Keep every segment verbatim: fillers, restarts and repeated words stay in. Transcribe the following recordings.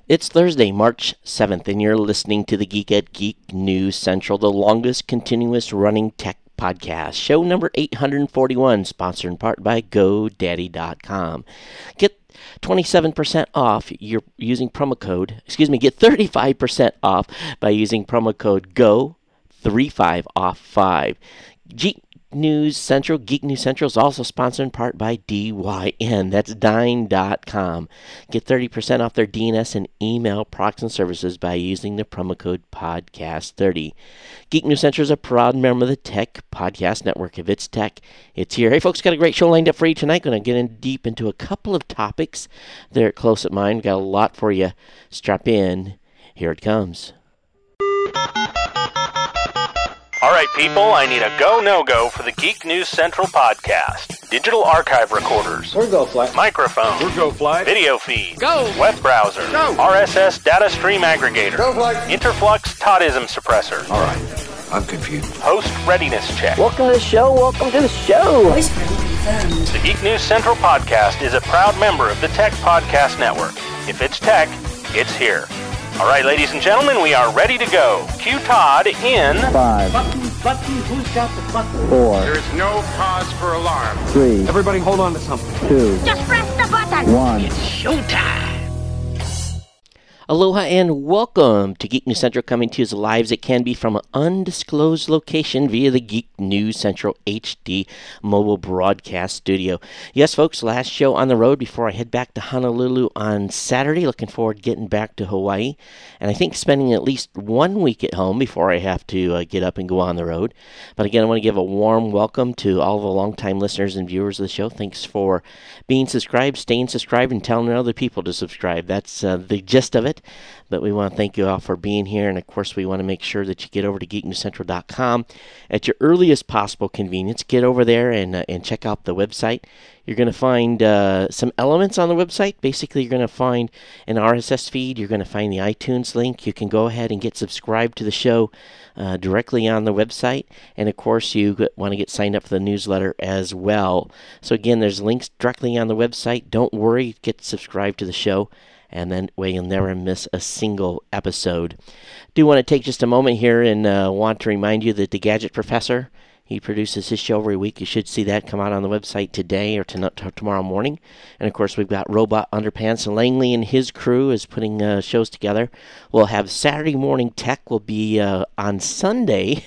It's Thursday, March seventh, and you're listening to the Geek at Geek News Central, the longest continuous running tech podcast. Show number eight hundred forty-one, sponsored in part by GoDaddy dot com. Get twenty-seven percent off you're using promo code, excuse me, get thirty-five percent off by using promo code G O thirty-five off five. Geek News Central, Geek News Central is also sponsored in part by D Y N. That's Dyn dot com. Get thirty percent off their D N S and email products and services by using the promo code podcast thirty. Geek News Central is a proud member of the Tech Podcast Network. If it's tech, it's here. Hey, folks, got a great show lined up for you tonight. Going to get in deep into a couple of topics. They're close at mind. Got a lot for you. Strap in. Here it comes. All right, people, I need a go, no-go for the Geek News Central podcast. Digital archive recorders. We're GoFlight. Microphone. We're GoFlight. Video feed. Go. Web browser. Go. R S S data stream aggregator. GoFlight. Interflux Toddism suppressor. All right, I'm confused. Host readiness check. Welcome to the show. Welcome to the show. Voice ready confirmed. The Geek News Central podcast is a proud member of the Tech Podcast Network. If it's tech, it's here. All right, ladies and gentlemen, we are ready to go. Cue Todd in... Five, Button, button, who's got the button? four, There is no cause for alarm. three, Everybody hold on to something. two, Just press the button. one. Aloha and welcome to Geek News Central, coming to you as live as it can be from an undisclosed location via the Geek News Central H D mobile broadcast studio. Yes, folks, last show on the road before I head back to Honolulu on Saturday. Looking forward to getting back to Hawaii, and I think spending at least one week at home before I have to uh, get up and go on the road. But again, I want to give a warm welcome to all the longtime listeners and viewers of the show. Thanks for being subscribed, staying subscribed, and telling other people to subscribe. That's uh, the gist of it. But we want to thank you all for being here, and of course we want to make sure that you get over to geek news central dot com at your earliest possible convenience. Get over there and uh, and check out the website. You're going to find uh, some elements on the website. Basically, you're going to find an R S S feed. You're going to find the iTunes link. You can go ahead and get subscribed to the show uh, directly on the website. And, of course, you want to get signed up for the newsletter as well. So, again, there's links directly on the website. Don't worry. Get subscribed to the show, and then way you'll never miss a single episode. Do want to take just a moment here and uh, want to remind you that the Gadget Professor, he produces his show every week. You should see that come out on the website today or to, to tomorrow morning. And, of course, we've got Robot Underpants. And Langley and his crew is putting uh, shows together. We'll have Saturday Morning Tech will be uh, on Sunday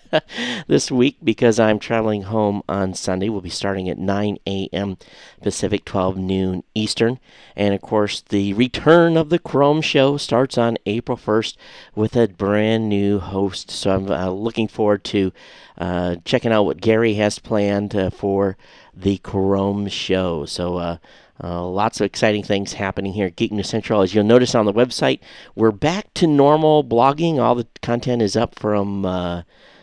this week because I'm traveling home on Sunday. We'll be starting at nine a.m. Pacific, twelve noon Eastern. And, of course, the return of the Chrome Show starts on April first with a brand new host. So I'm uh, looking forward to uh, checking out what Gary has planned uh, for the Chrome Show. So uh, uh, lots of exciting things happening here at Geek News Central. As you'll notice on the website, we're back to normal blogging. All the content is up from... Uh,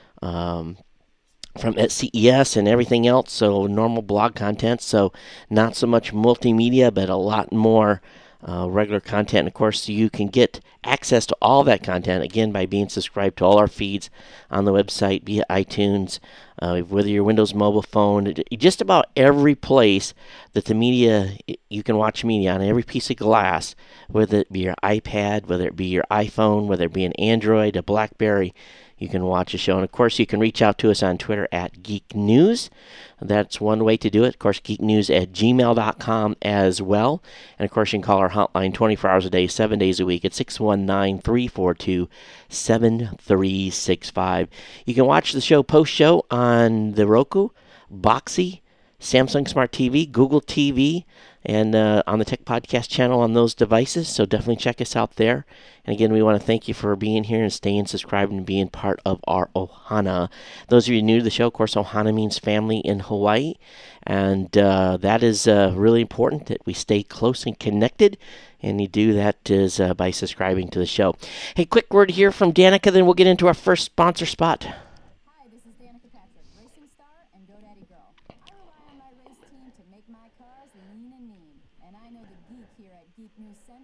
um, from at C E S and everything else, so normal blog content, so not so much multimedia, but a lot more uh, regular content. And of course, you can get access to all that content, again, by being subscribed to all our feeds on the website via iTunes, uh, whether your Windows mobile phone, just about every place that the media, you can watch media on, every piece of glass, whether it be your iPad, whether it be your iPhone, whether it be an Android, a BlackBerry, you can watch a show. And, of course, you can reach out to us on Twitter at Geek News. That's one way to do it. Of course, geeknews at gmail dot com as well. And, of course, you can call our hotline twenty-four hours a day, seven days a week at six one nine, three four two, seven three six five. You can watch the show post-show on the Roku, Boxee, Samsung Smart T V, Google T V, and uh, on the Tech Podcast channel on those devices. So definitely check us out there. And again, we want to thank you for being here and staying subscribed and being part of our Ohana. Those of you new to the show, of course, Ohana means family in Hawaii. And uh, that is uh, really important that we stay close and connected. And you do that is uh, by subscribing to the show. Hey, quick word here from Danica, then we'll get into our first sponsor spot. Hi, this is Danica Patrick, racing star and GoDaddy girl. I rely on my race team to make my cars lean and mean. And I know the geek here at Geek News Central relies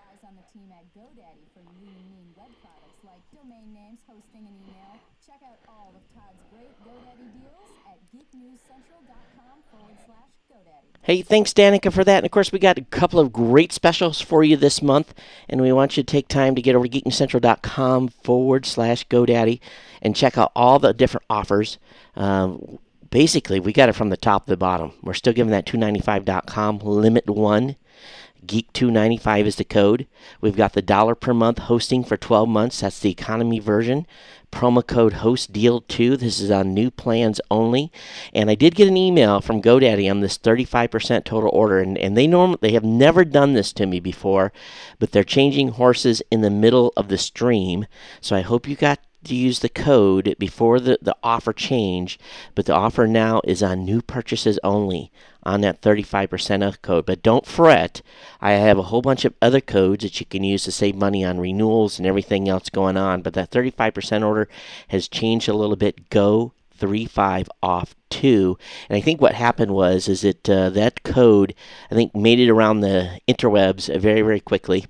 guys on the team at GoDaddy for lean, mean web products like domain names, hosting, and email. Check out all of Todd's great GoDaddy deals at geeknewscentral.com forward slash GoDaddy. Hey, thanks, Danica, for that. And, of course, we got a couple of great specials for you this month, and we want you to take time to get over to geeknewscentral.com forward slash GoDaddy and check out all the different offers. Um, basically, we got it from the top to the bottom. We're still giving that two ninety-five dot com limit one. Geek two ninety-five is the code. We've got the dollar per month hosting for twelve months. That's the economy version. Promo code host deal two. This is on new plans only. And I did get an email from GoDaddy on this thirty-five percent total order. And, and they norm they have never done this to me before, but they're changing horses in the middle of the stream. So I hope you got to use the code before the, the offer change. But the offer now is on new purchases only on that thirty-five percent off code. But don't fret. I have a whole bunch of other codes that you can use to save money on renewals and everything else going on. But that thirty-five percent order has changed a little bit. Go thirty-five off two. And I think what happened was is that uh, that code, I think, made it around the interwebs very, very quickly.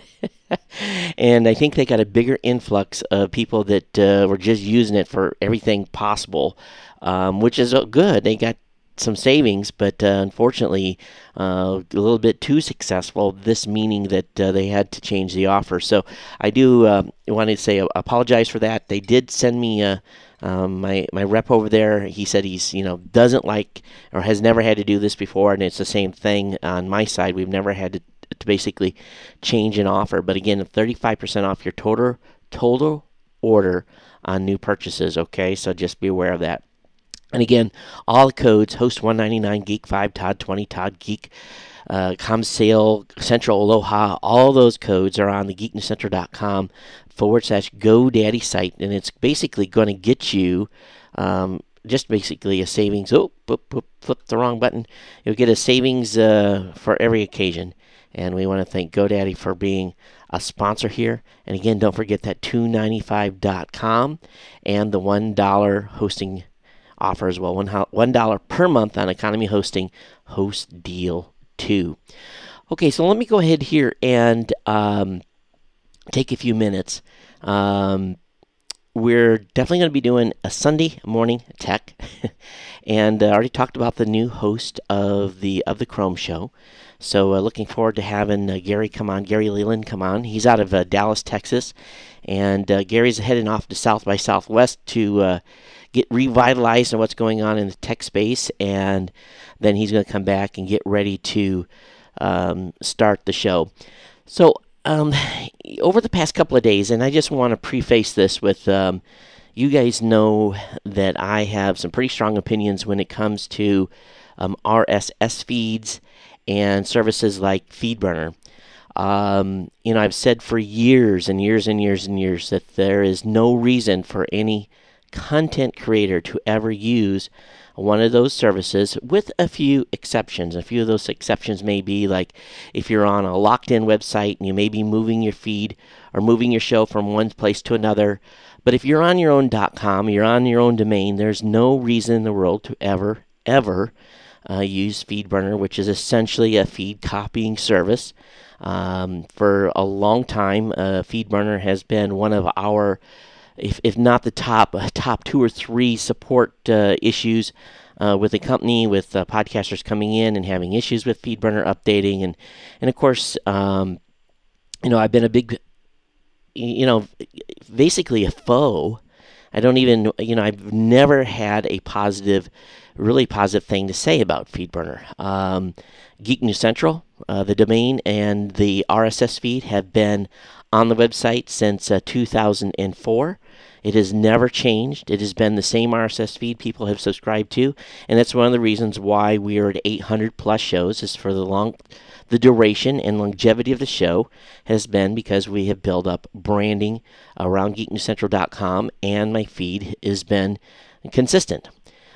And I think they got a bigger influx of people that uh, were just using it for everything possible, um, which is good. They got some savings, but uh, unfortunately uh, a little bit too successful, this meaning that uh, they had to change the offer. So I do uh, want to say uh, apologize for that. They did send me a Um, my my rep over there, he said he's, you know, doesn't like or has never had to do this before, and it's the same thing on my side. We've never had to, to basically change an offer. But again, thirty-five percent off your total total order on new purchases, okay? So just be aware of that. And again, all the codes, Host one ninety-nine, Geek five, Todd twenty, Todd Geek, uh, ComSale, Central Aloha, all those codes are on the geeknewscentral.com forward slash GoDaddy site, and it's basically going to get you um, just basically a savings. Oh, boop, boop, flip the wrong button. You'll get a savings uh, for every occasion, and we want to thank GoDaddy for being a sponsor here. And again, don't forget that two ninety-five dot com and the one dollar hosting offer as well. One one dollar per month on economy hosting, host deal two. Okay, so let me go ahead here and um, take a few minutes. Um, we're definitely going to be doing a Sunday morning tech, and I uh, already talked about the new host of the of the Chrome Show. So uh, looking forward to having uh, Gary come on, Gary Leland come on. He's out of uh, Dallas, Texas, and uh, Gary's heading off to South by Southwest to uh, get revitalized in what's going on in the tech space, and then he's going to come back and get ready to um, start the show. So um, over the past couple of days, and I just want to preface this with, um, you guys know that I have some pretty strong opinions when it comes to um, R S S feeds and services like FeedBurner. Um, you know, I've said for years and years and years and years that there is no reason for any content creator to ever use one of those services, with a few exceptions. A few of those exceptions may be like if you're on a locked-in website and you may be moving your feed or moving your show from one place to another. But if you're on your own .com, you're on your own domain, there's no reason in the world to ever, ever uh, use FeedBurner, which is essentially a feed copying service. Um, for a long time, uh, FeedBurner has been one of our If, if not the top uh, top two or three support uh, issues uh, with the company, with uh, podcasters coming in and having issues with FeedBurner updating, and and of course, um, you know, I've been a big, you know, basically a foe. I don't even, you know, I've never had a positive, really positive thing to say about FeedBurner. Um, Geek News Central, uh, the domain and the R S S feed have been on the website since uh, two thousand four. It has never changed. It has been the same R S S feed people have subscribed to, and that's one of the reasons why we are at eight hundred plus shows. Is for the long, the duration and longevity of the show has been because we have built up branding around geek news central dot com, and my feed has been consistent.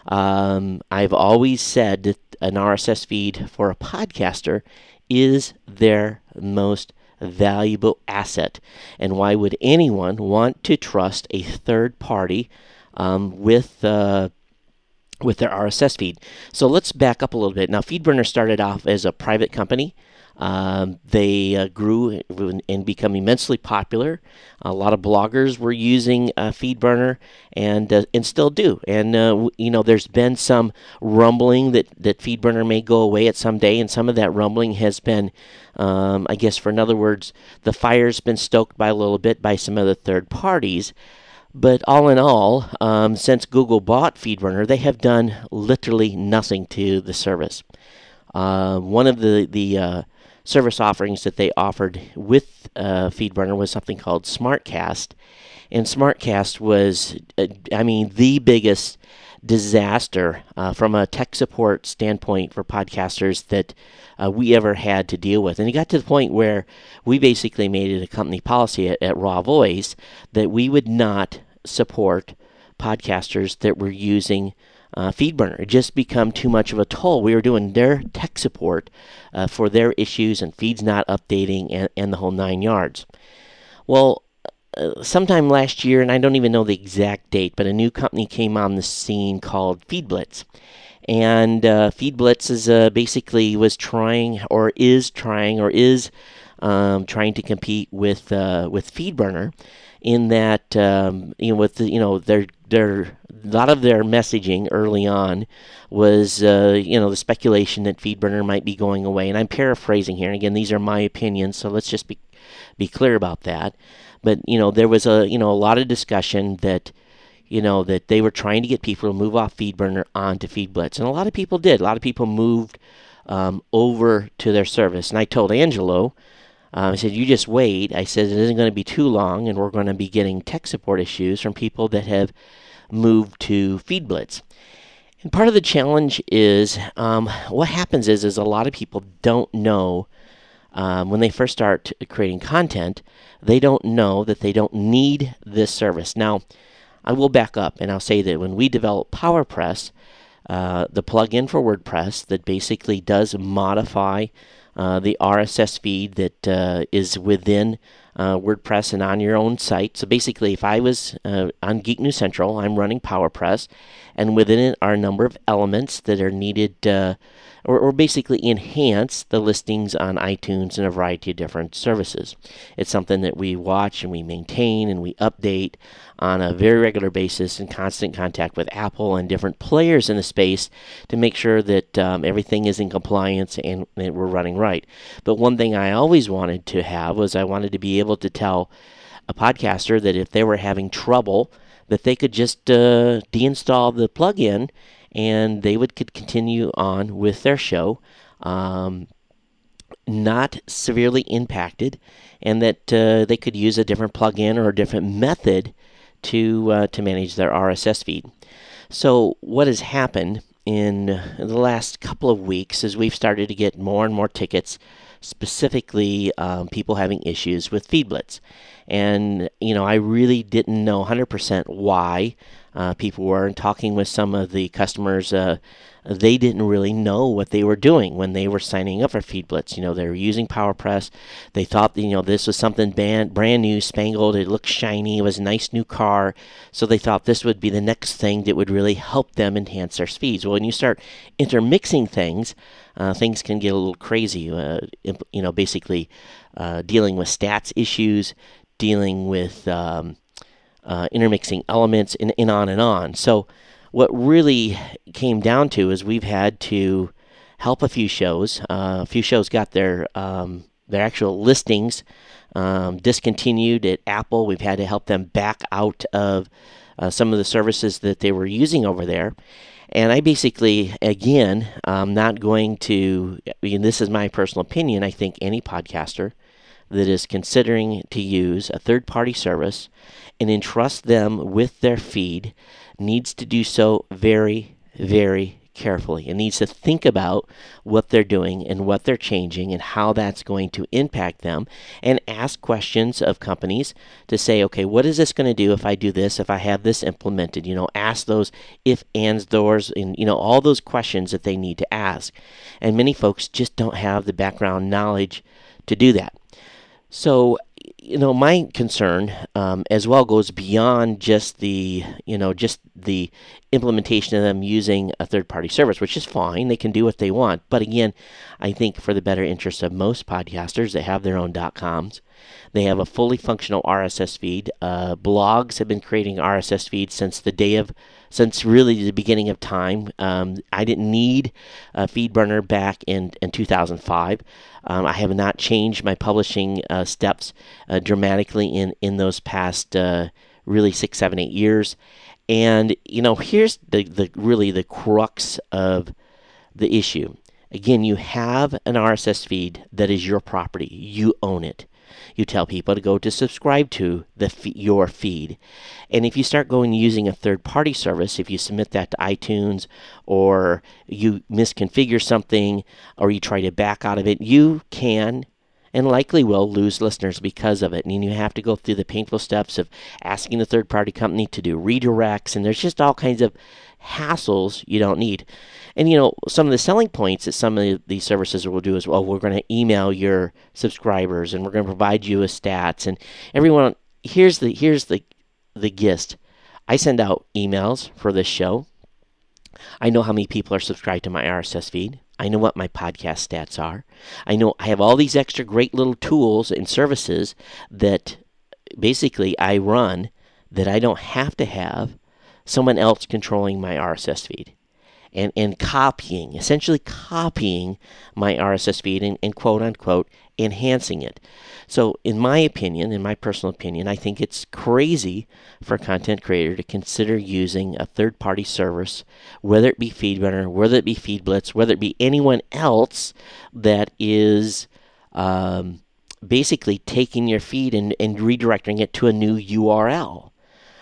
Um, I've always said that an R S S feed for a podcaster is their most valuable asset, and why would anyone want to trust a third party um, with uh, with their R S S feed? So let's back up a little bit. Now, FeedBurner started off as a private company. Um, they uh, grew and become immensely popular. A lot of bloggers were using uh, FeedBurner, and uh, and still do. And uh, you know, there's been some rumbling that, that FeedBurner may go away at some day, and some of that rumbling has been, um, I guess, for in other words, the fire's been stoked by a little bit by some of the third parties. But all in all, um, since Google bought FeedBurner, they have done literally nothing to the service. Uh, one of the the uh, service offerings that they offered with uh, FeedBurner was something called SmartCast, and SmartCast was, uh, I mean, the biggest disaster uh, from a tech support standpoint for podcasters that uh, we ever had to deal with. And it got to the point where we basically made it a company policy at, at Raw Voice that we would not support podcasters that were using uh, FeedBurner. It just become too much of a toll. We were doing their tech support uh, for their issues and feeds not updating and, and the whole nine yards. Well, Uh, sometime last year, and I don't even know the exact date, but a new company came on the scene called FeedBlitz. And uh, FeedBlitz is uh, basically was trying, or is trying, or is um, trying to compete with uh, with FeedBurner, in that um, you know with the, you know their their a lot of their messaging early on was uh, you know the speculation that FeedBurner might be going away. And I'm paraphrasing here. And again, these are my opinions, so let's just be be clear about that. But, you know, there was a, you know, a lot of discussion that, you know, that they were trying to get people to move off FeedBurner onto FeedBlitz. And a lot of people did. A lot of people moved um, over to their service. And I told Angelo, uh, I said, you just wait. I said, it isn't going to be too long, and we're going to be getting tech support issues from people that have moved to FeedBlitz. And part of the challenge is um, what happens is, is a lot of people don't know Um, when they first start creating content, they don't know that they don't need this service. Now, I will back up and I'll say that when we developed PowerPress, uh, the plugin for WordPress that basically does modify uh, the R S S feed that uh, is within uh, WordPress and on your own site. So basically, if I was uh, on Geek News Central, I'm running PowerPress, and within it are a number of elements that are needed uh, Or, or basically enhance the listings on iTunes and a variety of different services. It's something that we watch and we maintain and we update on a very regular basis, in constant contact with Apple and different players in the space to make sure that um, everything is in compliance and that we're running right. But one thing I always wanted to have was I wanted to be able to tell a podcaster that if they were having trouble, that they could just uh, deinstall the plugin and they would could continue on with their show, um, not severely impacted, and that uh, they could use a different plugin or a different method to uh, to manage their R S S feed. So what has happened in the last couple of weeks is we've started to get more and more tickets, specifically um, people having issues with FeedBlitz. And, you know, I really didn't know one hundred percent why uh, people were. And talking with some of the customers, uh, they didn't really know what they were doing when they were signing up for FeedBlitz. You know, they were using PowerPress. They thought, you know, this was something brand, brand new, spangled. It looked shiny. It was a nice new car. So they thought this would be the next thing that would really help them enhance their feeds. Well, when you start intermixing things, uh, things can get a little crazy. Uh, you know, basically uh, dealing with stats issues, dealing with um, uh, intermixing elements, and, and on and on. So what really came down to is we've had to help a few shows. Uh, a few shows got their um, their actual listings um, discontinued at Apple. We've had to help them back out of uh, some of the services that they were using over there. And I basically, again, I'm not going to, I mean, this is my personal opinion, I think any podcaster that is considering to use a third-party service and entrust them with their feed needs to do so very, very carefully. It needs to think about what they're doing and what they're changing and how that's going to impact them, and ask questions of companies to say, okay, what is this going to do if I do this, if I have this implemented? You know, ask those if, ands, doors, and, you know, all those questions that they need to ask. And many folks just don't have the background knowledge to do that. So you know, my concern um, as well goes beyond just the, you know, just the implementation of them using a third-party service, which is fine. They can do what they want. But again, I think for the better interest of most podcasters, they have their own .coms. They have a fully functional R S S feed. Uh, blogs have been creating R S S feeds since the day of, since really the beginning of time. Um, I didn't need a FeedBurner back in, in two thousand five. Um, I have not changed my publishing uh, steps uh, dramatically in, in those past uh, really six, seven, eight years. And, you know, here's the, the really the crux of the issue. Again, you have an R S S feed that is your property. You own it. You tell people to go to subscribe to the f- your feed. And if you start going using a third-party service, if you submit that to iTunes or you misconfigure something or you try to back out of it, you can and likely will lose listeners because of it. And you have to go through the painful steps of asking the third-party company to do redirects, and there's just all kinds of hassles you don't need. And, you know, some of the selling points that some of these services will do is, well, we're going to email your subscribers and we're going to provide you with stats. And everyone, here's the here's the the gist. I send out emails for this show. I know how many people are subscribed to my R S S feed. I know what my podcast stats are. I know I have all these extra great little tools and services that basically I run that I don't have to have someone else controlling my R S S feed. And, and copying, essentially copying my R S S feed and, and quote-unquote enhancing it. So in my opinion, in my personal opinion, I think it's crazy for a content creator to consider using a third-party service, whether it be FeedBurner, whether it be FeedBlitz, whether it be anyone else that is um, basically taking your feed and, and redirecting it to a new U R L.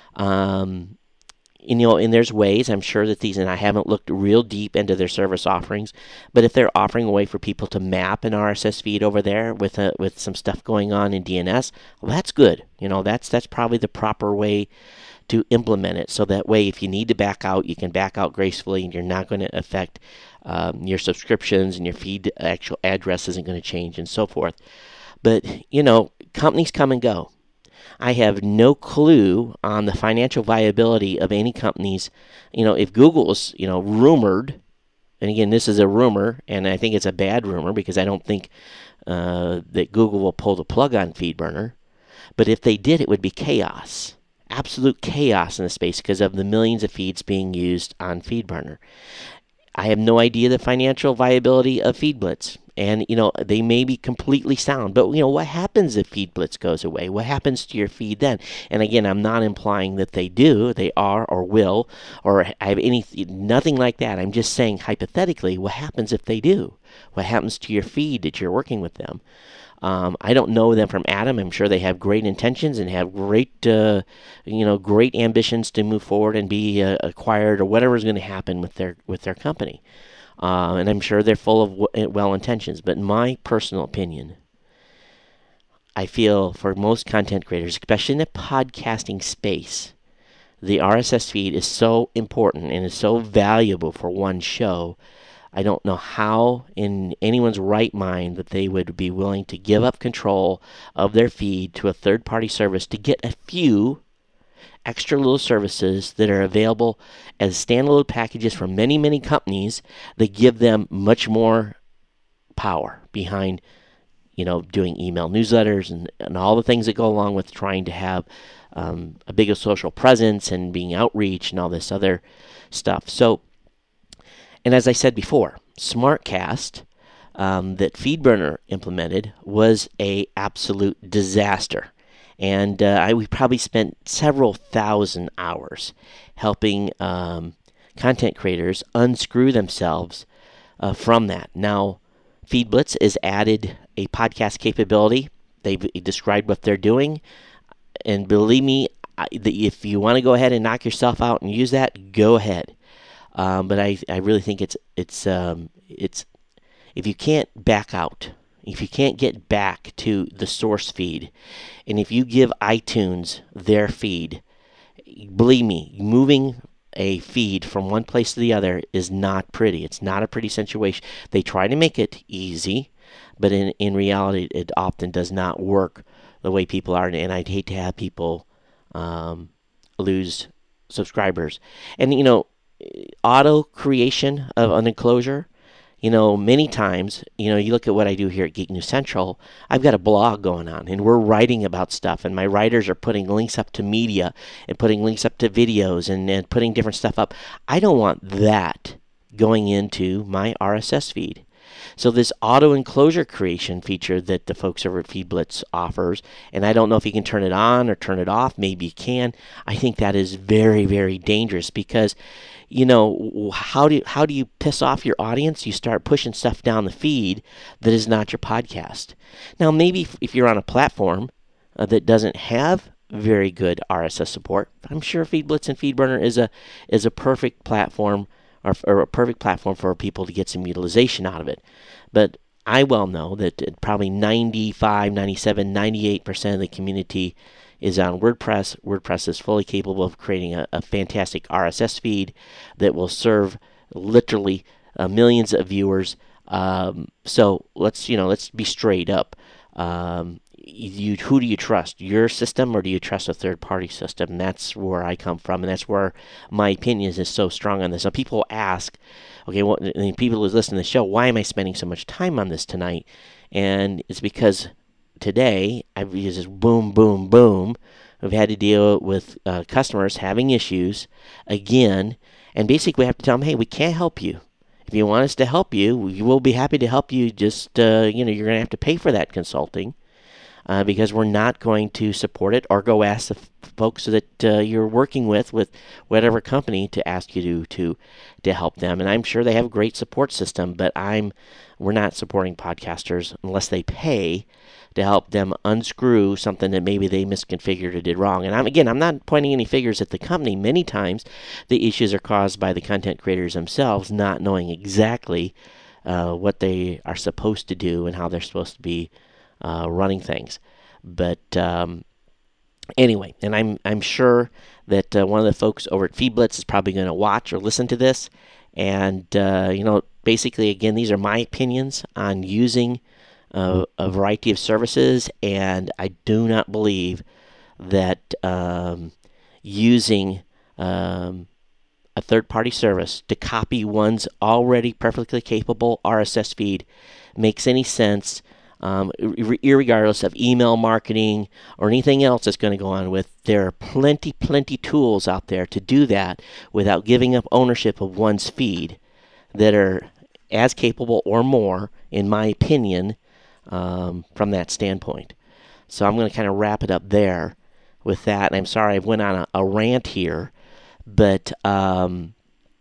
Um... And, you know, and there's ways, I'm sure that these, and I haven't looked real deep into their service offerings, but if they're offering a way for people to map an R S S feed over there with a, with some stuff going on in D N S, well, that's good. You know, that's that's probably the proper way to implement it. So that way, if you need to back out, you can back out gracefully, and you're not going to affect um, your subscriptions, and your feed actual address isn't going to change, and so forth. But, you know, companies come and go. I have no clue on the financial viability of any companies. You know, if Google is, you know, rumored, and again, this is a rumor, and I think it's a bad rumor because I don't think uh, that Google will pull the plug on FeedBurner. But if they did, it would be chaos. Absolute chaos in the space because of the millions of feeds being used on FeedBurner. I have no idea the financial viability of FeedBlitz. And, you know, they may be completely sound. But, you know, what happens if FeedBlitz goes away? What happens to your feed then? And, again, I'm not implying that they do, they are or will, or I have any, nothing like that. I'm just saying, hypothetically, what happens if they do? What happens to your feed that you're working with them? Um, I don't know them from Adam. I'm sure they have great intentions and have great, uh, you know, great ambitions to move forward and be uh, acquired or whatever is going to happen with their with their company. Uh, and I'm sure they're full of w- well intentions. But in my personal opinion, I feel for most content creators, especially in the podcasting space, the R S S feed is so important and is so valuable for one show. I don't know how in anyone's right mind that they would be willing to give up control of their feed to a third-party service to get a few extra little services that are available as standalone packages from many, many companies that give them much more power behind, you know, doing email newsletters and, and all the things that go along with trying to have um, a bigger social presence and being outreach and all this other stuff. So, and as I said before, SmartCast um, that FeedBurner implemented was a absolute disaster. And uh, I, we probably spent several thousand hours helping um, content creators unscrew themselves uh, from that. Now, FeedBlitz has added a podcast capability. They've described what they're doing. And believe me, I, the, if you want to go ahead and knock yourself out and use that, go ahead. Um, but I, I really think it's it's um, it's if you can't back out, if you can't get back to the source feed, and if you give iTunes their feed, believe me, moving a feed from one place to the other is not pretty. It's not a pretty situation. They try to make it easy, but in, in reality, it often does not work the way people are, and I'd hate to have people um, lose subscribers. And, you know, auto creation of an enclosure, you know, many times, you know, you look at what I do here at Geek News Central, I've got a blog going on, and we're writing about stuff, and my writers are putting links up to media and putting links up to videos and, and putting different stuff up. I don't want that going into my R S S feed. So this auto enclosure creation feature that the folks over at FeedBlitz offers, and I don't know if you can turn it on or turn it off, maybe you can. I think that is very, very dangerous because, you know, how do you, how do you piss off your audience? You start pushing stuff down the feed that is not your podcast. Now, maybe if, if you're on a platform uh, that doesn't have very good R S S support, I'm sure FeedBlitz and FeedBurner is a is a perfect platform or, or a perfect platform for people to get some utilization out of it. But I well know that probably ninety-five, ninety-seven, ninety-eight percent of the community is on WordPress. WordPress is fully capable of creating a, a fantastic R S S feed that will serve literally uh, millions of viewers. Um, so let's, you know, let's be straight up. Um, you, who do you trust? Your system, or do you trust a third-party system? And that's where I come from, and that's where my opinion is so strong on this. Now, people ask, okay, well, and people who listen to the show, why am I spending so much time on this tonight? And it's because today, I've used this boom, boom, boom. We've had to deal with uh, customers having issues again, and basically we have to tell them, hey, we can't help you. If you want us to help you, we will be happy to help you. Just, uh, you know, you're going to have to pay for that consulting uh, because we're not going to support it, or go ask the f- folks that uh, you're working with, with whatever company, to ask you to, to to help them. And I'm sure they have a great support system, but I'm we're not supporting podcasters unless they pay to help them unscrew something that maybe they misconfigured or did wrong. And I'm, again, I'm not pointing any fingers at the company. Many times the issues are caused by the content creators themselves not knowing exactly uh, what they are supposed to do and how they're supposed to be uh, running things. But um, anyway, and I'm I'm sure that uh, one of the folks over at FeedBlitz is probably going to watch or listen to this. And, uh, you know, basically, again, these are my opinions on using Uh, a variety of services, and I do not believe that um, using um, a third-party service to copy one's already perfectly capable R S S feed makes any sense, um, irregardless of email marketing or anything else that's going to go on with. There are plenty, plenty tools out there to do that without giving up ownership of one's feed that are as capable or more, in my opinion, Um, from that standpoint. So I'm going to kind of wrap it up there with that. And I'm sorry I went on a, a rant here, but um,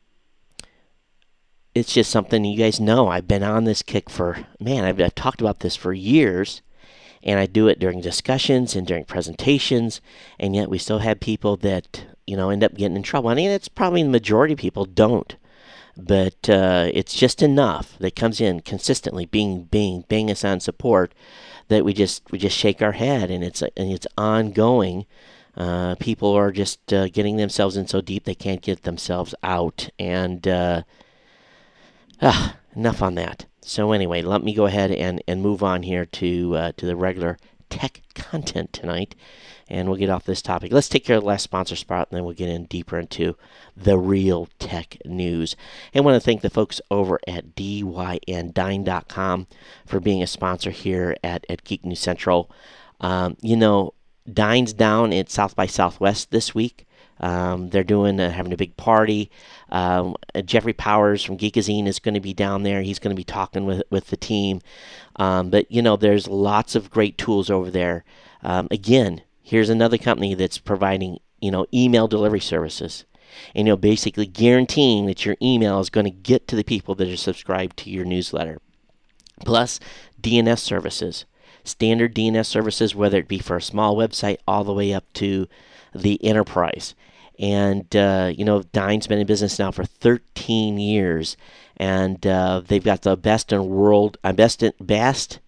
it's just something you guys know. I've been on this kick for, man, I've, I've talked about this for years, and I do it during discussions and during presentations, and yet we still have people that, you know, end up getting in trouble. I mean, it's probably the majority of people don't. But uh, it's just enough that comes in consistently, being, being, banging us on support, that we just we just shake our head, and it's and it's ongoing. Uh, people are just uh, getting themselves in so deep they can't get themselves out, and uh, ah, enough on that. So anyway, let me go ahead and, and move on here to uh, to the regular tech content tonight, and we'll get off this topic. Let's take care of the last sponsor spot, and then we'll get in deeper into the real tech news. And I want to thank the folks over at D Y N Dine dot com for being a sponsor here at, at Geek News Central. Um, you know, Dine's down at South by Southwest this week. Um, they're doing uh, having a big party. Um, uh, Jeffrey Powers from Geekazine is going to be down there. He's going to be talking with with the team. Um, but you know, there's lots of great tools over there. Um, again, here's another company that's providing, you know, email delivery services, and, you know, basically guaranteeing that your email is going to get to the people that are subscribed to your newsletter. Plus D N S services, standard D N S services, whether it be for a small website all the way up to the enterprise. And, uh, you know, Dine's been in business now for thirteen years, and uh, they've got the best in world, uh, best in, best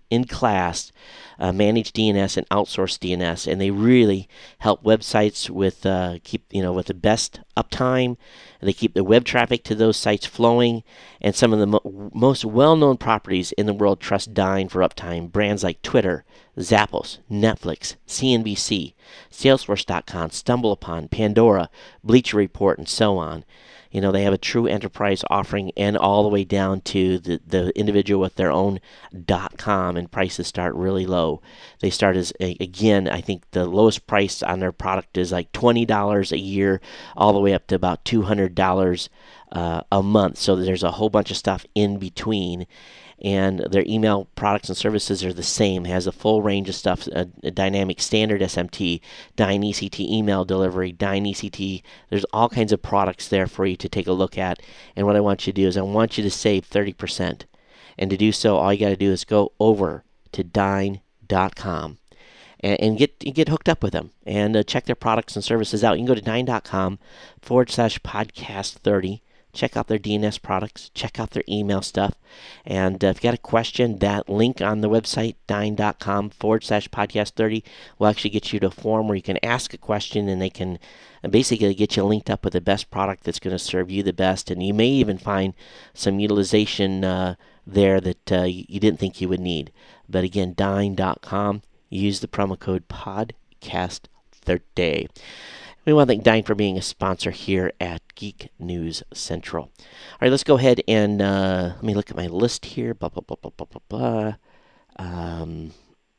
in-class uh, managed D N S and outsourced D N S, and they really help websites with uh, keep you know with the best uptime. They keep the web traffic to those sites flowing, and some of the mo- most well-known properties in the world trust Dyn for uptime. Brands like Twitter, Zappos, Netflix, C N B C, Salesforce dot com, StumbleUpon, Pandora, Bleacher Report, and so on. You know, they have a true enterprise offering, and all the way down to the, the individual with their own .com, and prices start really low. They start as, again, I think the lowest price on their product is like twenty dollars a year, all the way up to about two hundred dollars uh, a month. So there's a whole bunch of stuff in between. And their email products and services are the same. It has a full range of stuff, a, a dynamic standard S M T, Dyn E C T email delivery, Dyn E C T. There's all kinds of products there for you to take a look at. And what I want you to do is I want you to save thirty percent. And to do so, all you got to do is go over to Dyn dot com and, and get get hooked up with them and uh, check their products and services out. You can go to Dyn dot com forward slash podcast 30. Check out their D N S products. Check out their email stuff. And uh, if you got a question, that link on the website, Dyn dot com forward slash podcast 30, will actually get you to a form where you can ask a question, and they can basically get you linked up with the best product that's going to serve you the best. And you may even find some utilization uh, there that uh, you didn't think you would need. But again, Dyn dot com, use the promo code podcast thirty. We want to thank Dyn for being a sponsor here at Geek News Central. All right, let's go ahead and uh, let me look at my list here. Blah, blah, blah, blah, blah, blah, blah. Um,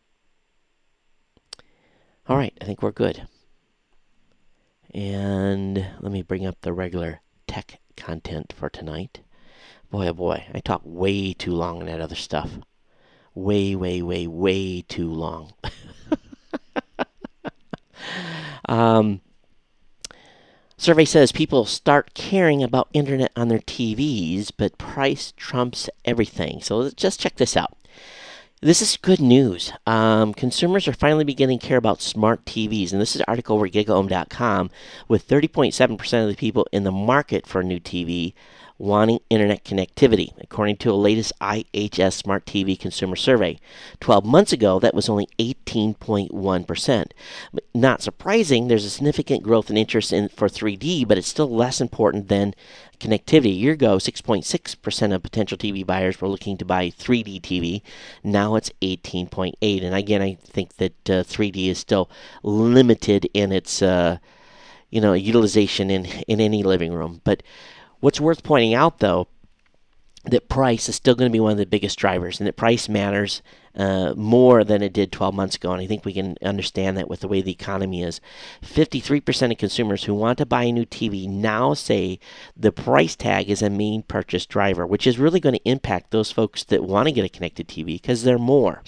all right, I think we're good. And let me bring up the regular tech content for tonight. Boy, oh boy, I talk way too long on that other stuff. Way, way, way, way too long. um... Survey says people start caring about internet on their T Vs, but price trumps everything. So let's just check this out. This is good news. Um, consumers are finally beginning to care about smart T Vs, and this is an article over at GigaOM dot com, with thirty point seven percent of the people in the market for a new T V wanting internet connectivity, according to a latest I H S Smart T V consumer survey. twelve months ago, that was only eighteen point one percent. Not surprising, there's a significant growth in interest in for three D, but it's still less important than connectivity. A year ago, six point six percent of potential T V buyers were looking to buy three D T V. Now it's eighteen point eight. And again, I think that uh, three D is still limited in its uh, you know, utilization in, in any living room. But what's worth pointing out, though, that price is still going to be one of the biggest drivers, and that price matters uh, more than it did twelve months ago. And I think we can understand that with the way the economy is. fifty-three percent of consumers who want to buy a new T V now say the price tag is a main purchase driver, which is really going to impact those folks that want to get a connected T V because they're more.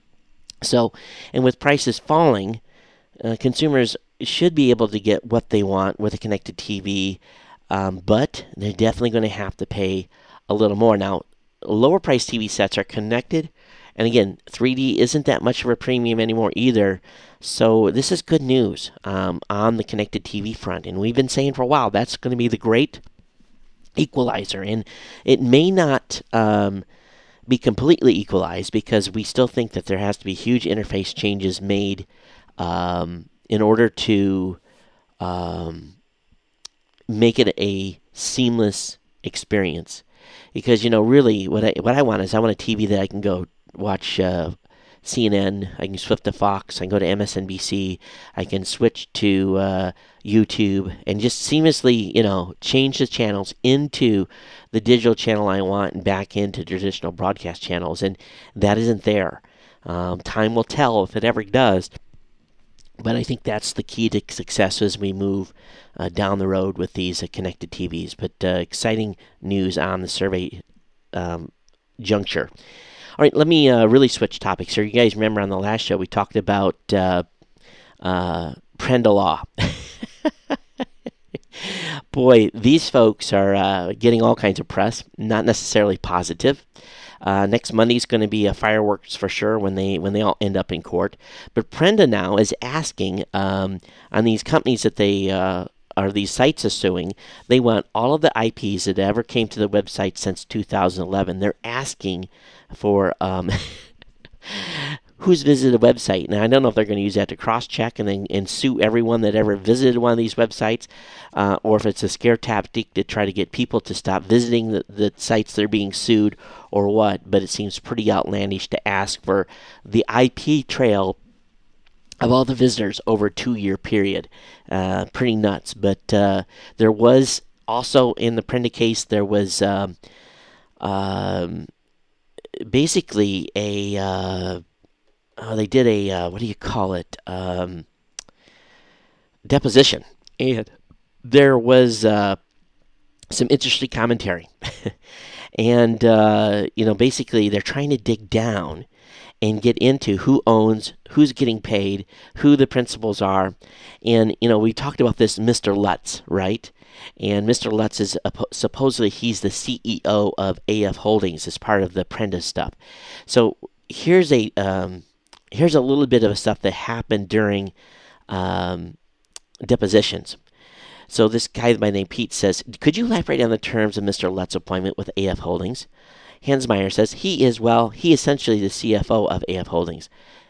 So, and with prices falling, uh, consumers should be able to get what they want with a connected T V, um, but they're definitely going to have to pay a little more. Now, lower price T V sets are connected, and again, three D isn't that much of a premium anymore either. So this is good news um, on the connected T V front, and we've been saying for a while that's going to be the great equalizer, and it may not um, be completely equalized because we still think that there has to be huge interface changes made um, in order to um, make it a seamless experience. Because, you know, really what I what I want is I want a T V that I can go watch uh, C N N, I can switch to Fox, I can go to M S N B C, I can switch to uh, YouTube, and just seamlessly, you know, change the channels into the digital channel I want and back into traditional broadcast channels. And that isn't there. Um, time will tell if it ever does. But I think that's the key to success as we move uh, down the road with these uh, connected T Vs. But uh, exciting news on the survey um, juncture. All right, let me uh, really switch topics here. You guys remember on the last show we talked about uh, uh, Prenda Law. Boy, these folks are uh, getting all kinds of press, not necessarily positive. Uh, next Monday is going to be a fireworks for sure when they when they all end up in court. But Prenda now is asking um, on these companies that they uh, are these sites are suing. They want all of the I Ps that ever came to the website since two thousand eleven. They're asking for um, who's visited a website. Now, I don't know if they're going to use that to cross-check and then and sue everyone that ever visited one of these websites, uh, or if it's a scare tactic to try to get people to stop visiting the, the sites they're being sued, or what. But it seems pretty outlandish to ask for the I P trail of all the visitors over a two-year period. Uh, pretty nuts. But uh, there was also, in the Prenda case, there was um, um, basically a... Uh, Uh, they did a, uh, what do you call it, um, deposition. And there was uh, some interesting commentary. and, uh, you know, basically they're trying to dig down and get into who owns, who's getting paid, who the principals are. And, you know, we talked about this Mister Lutz, right? And Mister Lutz is, uh, supposedly he's the C E O of A F Holdings as part of the Prenda stuff. So here's a... Um, Here's a little bit of stuff that happened during um, depositions. So this guy by the name Pete says, could you elaborate on the terms of Mister Lutz's appointment with A F Holdings? Hansmeier says, he is, well, he is essentially the C F O of A F Holdings.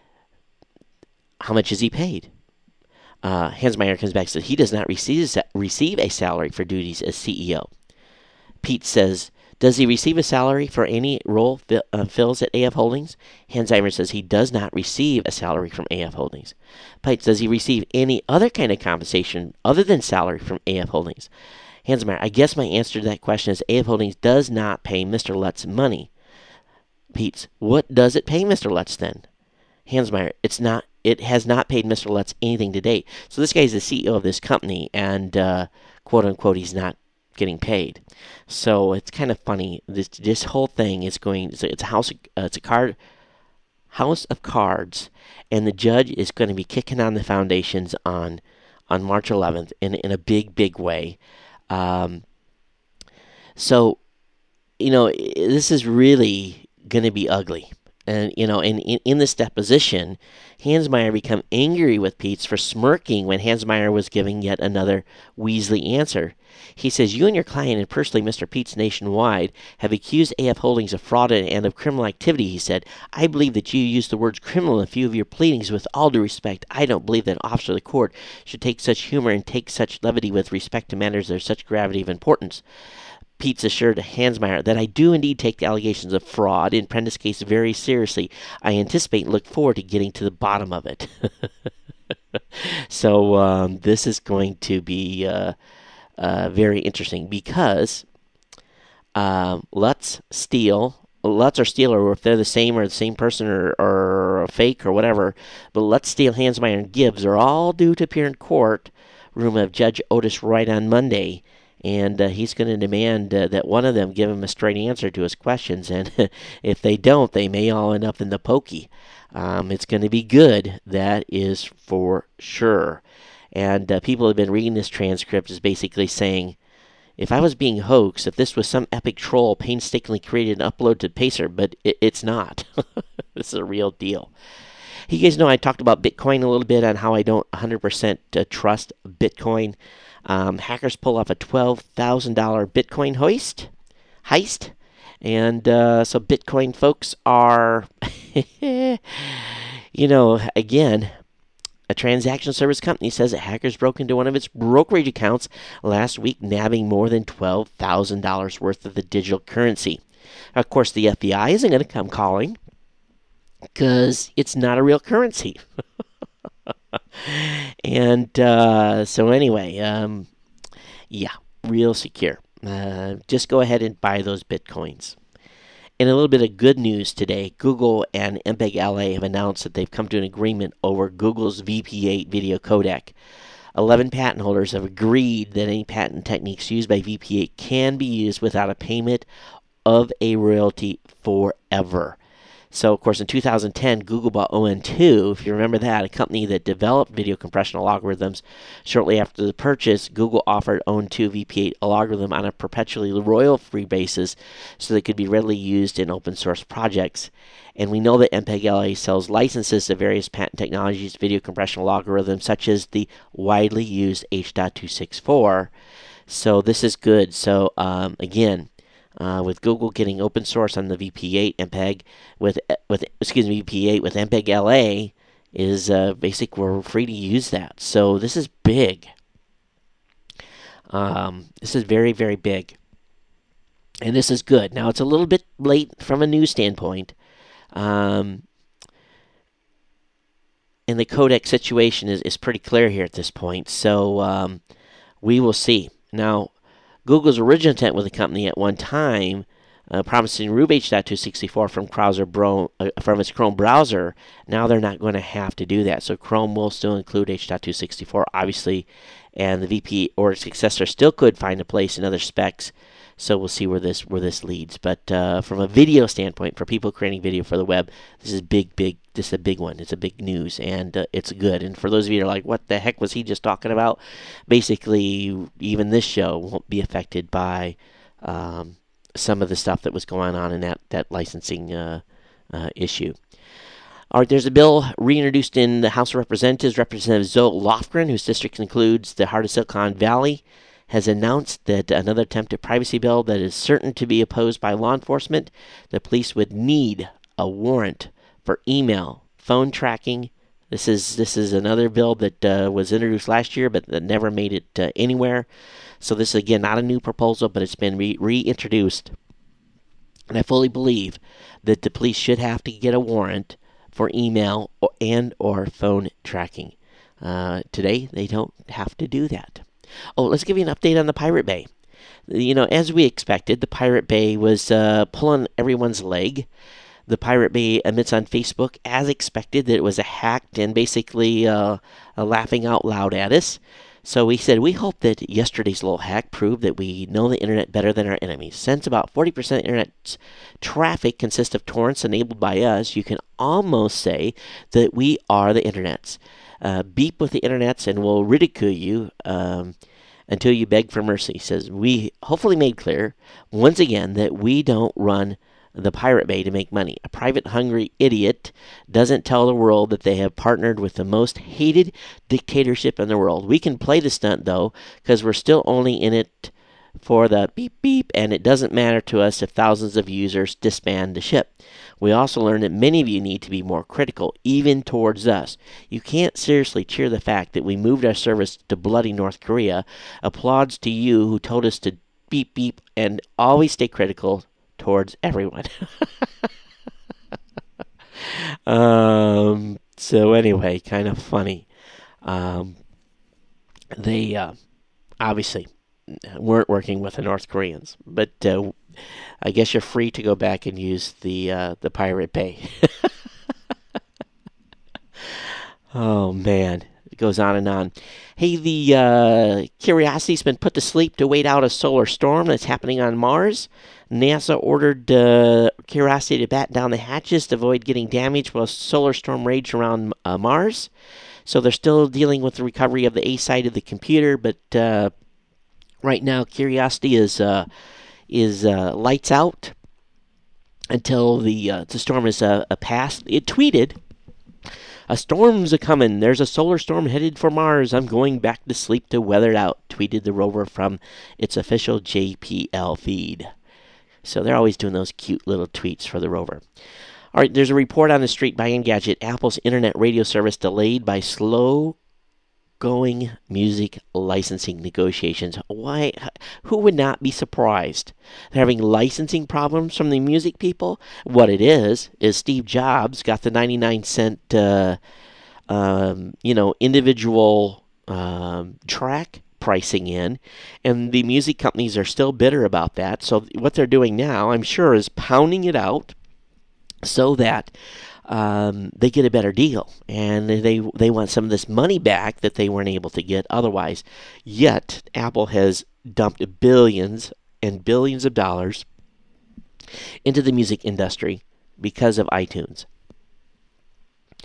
How much is he paid? Uh, Hansmeier comes back and says, he does not receive, receive a salary for duties as C E O. Pete says, does he receive a salary for any role fi- uh, fills at A F Holdings? Hansmeier says he does not receive a salary from A F Holdings. Pite, does he receive any other kind of compensation other than salary from A F Holdings? Hansmeier, I guess my answer to that question is A F Holdings does not pay Mister Lutz money. Pete, what does it pay Mister Lutz then? Hansmeier, it's not. It has not paid Mister Lutz anything to date. So this guy is the C E O of this company, and uh, quote unquote, he's not getting paid. So it's kind of funny. This this whole thing is going. It's a, it's a house. Uh, it's a card house of cards, and the judge is going to be kicking on the foundations on on March eleventh in in a big big way. Um, so you know this is really going to be ugly. And, you know, in, in, in this deposition, Hansmeier became angry with Pete for smirking when Hansmeier was giving yet another Weasley answer. He says, you and your client, and personally Mister Peets Nationwide, have accused A F Holdings of fraud and of criminal activity, he said. I believe that you used the words criminal in a few of your pleadings. With all due respect, I don't believe that an officer of the court should take such humor and take such levity with respect to matters that are such gravity of importance. Pete assured Hansmeier that I do indeed take the allegations of fraud in Prenda's case very seriously. I anticipate and look forward to getting to the bottom of it. so um, this is going to be uh, uh, very interesting because uh, Lutz, Steele, Lutz or Steele, or if they're the same or the same person or, or a fake or whatever, but Lutz, Steele, Hansmeier, and Gibbs are all due to appear in court room of Judge Otis Wright on Monday. And uh, he's going to demand uh, that one of them give him a straight answer to his questions. And if they don't, they may all end up in the pokey. Um, it's going to be good. That is for sure. And uh, people have been reading this transcript is basically saying, if I was being hoaxed, if this was some epic troll painstakingly created and uploaded to Pacer, but it, it's not. This is a real deal. You guys know I talked about Bitcoin a little bit on how I don't one hundred percent uh, trust Bitcoin. Um, hackers pull off a twelve thousand dollars Bitcoin hoist, heist, and uh, so Bitcoin folks are, you know, again, a transaction service company says that hackers broke into one of its brokerage accounts last week, nabbing more than twelve thousand dollars worth of the digital currency. Of course, the F B I isn't going to come calling because it's not a real currency. And uh, so anyway, um, yeah, real secure. Uh, just go ahead and buy those Bitcoins. And a little bit of good news today. Google and M P E G L A have announced that they've come to an agreement over Google's V P eight video codec. Eleven patent holders have agreed that any patent techniques used by V P eight can be used without a payment of a royalty forever. So, of course, in two thousand ten, Google bought O N two, if you remember that, a company that developed video compression algorithms. Shortly after the purchase, Google offered O N two V P eight algorithm on a perpetually royalty-free basis so they could be readily used in open-source projects. And we know that M P E G L A sells licenses to various patent technologies, video compression algorithms, such as the widely used H point two sixty-four. So this is good. So, um, again, Uh, with Google getting open source on the V P eight M P E G with with excuse me V P eight with M P E G L A is uh, basic. We're free to use that. So this is big. Um, this is very very big, and this is good. Now it's a little bit late from a news standpoint, um, and the codec situation is is pretty clear here at this point. So um, we will see now. Google's original intent with the company at one time, uh, promising to remove H two sixty-four from, Bro- uh, from its Chrome browser, now they're not going to have to do that. So Chrome will still include H two sixty-four, obviously, and the V P or its successor still could find a place in other specs. So we'll see where this where this leads. But uh, from a video standpoint, for people creating video for the web, this is big, big. This is a big one. It's a big news, and uh, it's good. And for those of you who are like, "What the heck was he just talking about?" Basically, even this show won't be affected by um, some of the stuff that was going on in that that licensing uh, uh, issue. All right, there's a bill reintroduced in the House of Representatives. Representative Zoe Lofgren, whose district includes the heart of Silicon Valley, has announced that another attempt at privacy bill that is certain to be opposed by law enforcement. The police would need a warrant for email, phone tracking. This is this is another bill that uh, was introduced last year, but that never made it uh, anywhere. So this is, again, not a new proposal, but it's been re- reintroduced. And I fully believe that the police should have to get a warrant for email or, and or phone tracking. Uh, today, they don't have to do that. Oh, let's give you an update on the Pirate Bay. You know, as we expected, the Pirate Bay was uh, pulling everyone's leg. The Pirate Bay admits on Facebook, as expected, that it was hacked and basically uh, uh, laughing out loud at us. So we said, we hope that yesterday's little hack proved that we know the internet better than our enemies. Since about forty percent of internet's traffic consists of torrents enabled by us, you can almost say that we are the internets. Uh, beep with the internets and we'll ridicule you um, until you beg for mercy. He says, we hopefully made clear once again that we don't run the Pirate Bay to make money. A private hungry idiot doesn't tell the world that they have partnered with the most hated dictatorship in the world. We can play the stunt though, because we're still only in it for the beep beep, and it doesn't matter to us if thousands of users disband the ship. We also learned that many of you need to be more critical, even towards us. You can't seriously cheer the fact that we moved our service to bloody North Korea. Applauds to you who told us to beep beep and always stay critical towards everyone. um, so anyway, kind of funny. Um, they uh, obviously weren't working with the North Koreans, but uh, I guess you're free to go back and use the uh, the Pirate Bay. Oh man, it goes on and on. Hey, the uh, Curiosity's been put to sleep to wait out a solar storm that's happening on Mars. NASA ordered uh, Curiosity to batten down the hatches to avoid getting damaged while a solar storm raged around uh, Mars. So they're still dealing with the recovery of the A side of the computer, but uh, right now Curiosity is uh, is uh, lights out until the uh, the storm is uh, passed. It tweeted, "A storm's a coming. There's a solar storm headed for Mars. I'm going back to sleep to weather it out," tweeted the rover from its official J P L feed. So they're always doing those cute little tweets for the rover. All right, there's a report on the street by Engadget. Apple's internet radio service delayed by slow-going music licensing negotiations. Why? Who would not be surprised? They're having licensing problems from the music people? What it is, is Steve Jobs got the ninety-nine cent, uh, um, you know, individual um, track pricing in, and the music companies are still bitter about that. So what they're doing now, I'm sure, is pounding it out so that um, they get a better deal, and they they want some of this money back that they weren't able to get otherwise. Yet Apple has dumped billions and billions of dollars into the music industry because of iTunes.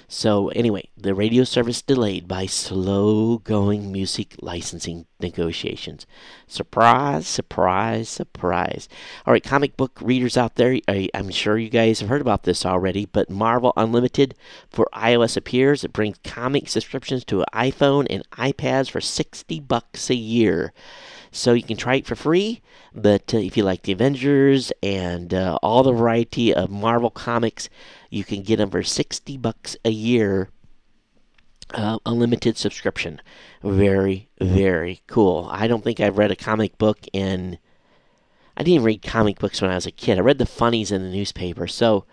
So anyway, the radio service delayed by slow-going music licensing negotiations. Surprise, surprise, surprise. All right, comic book readers out there, I, I'm sure you guys have heard about this already, but Marvel Unlimited for iOS appears. It brings comic subscriptions to an iPhone and iPads for sixty bucks a year. So you can try it for free, but uh, if you like the Avengers and uh, all the variety of Marvel comics, you can get them for sixty bucks a year, uh, unlimited subscription. Very, very cool. I don't think I've read a comic book in, I didn't read comic books when I was a kid. I read the funnies in the newspaper, so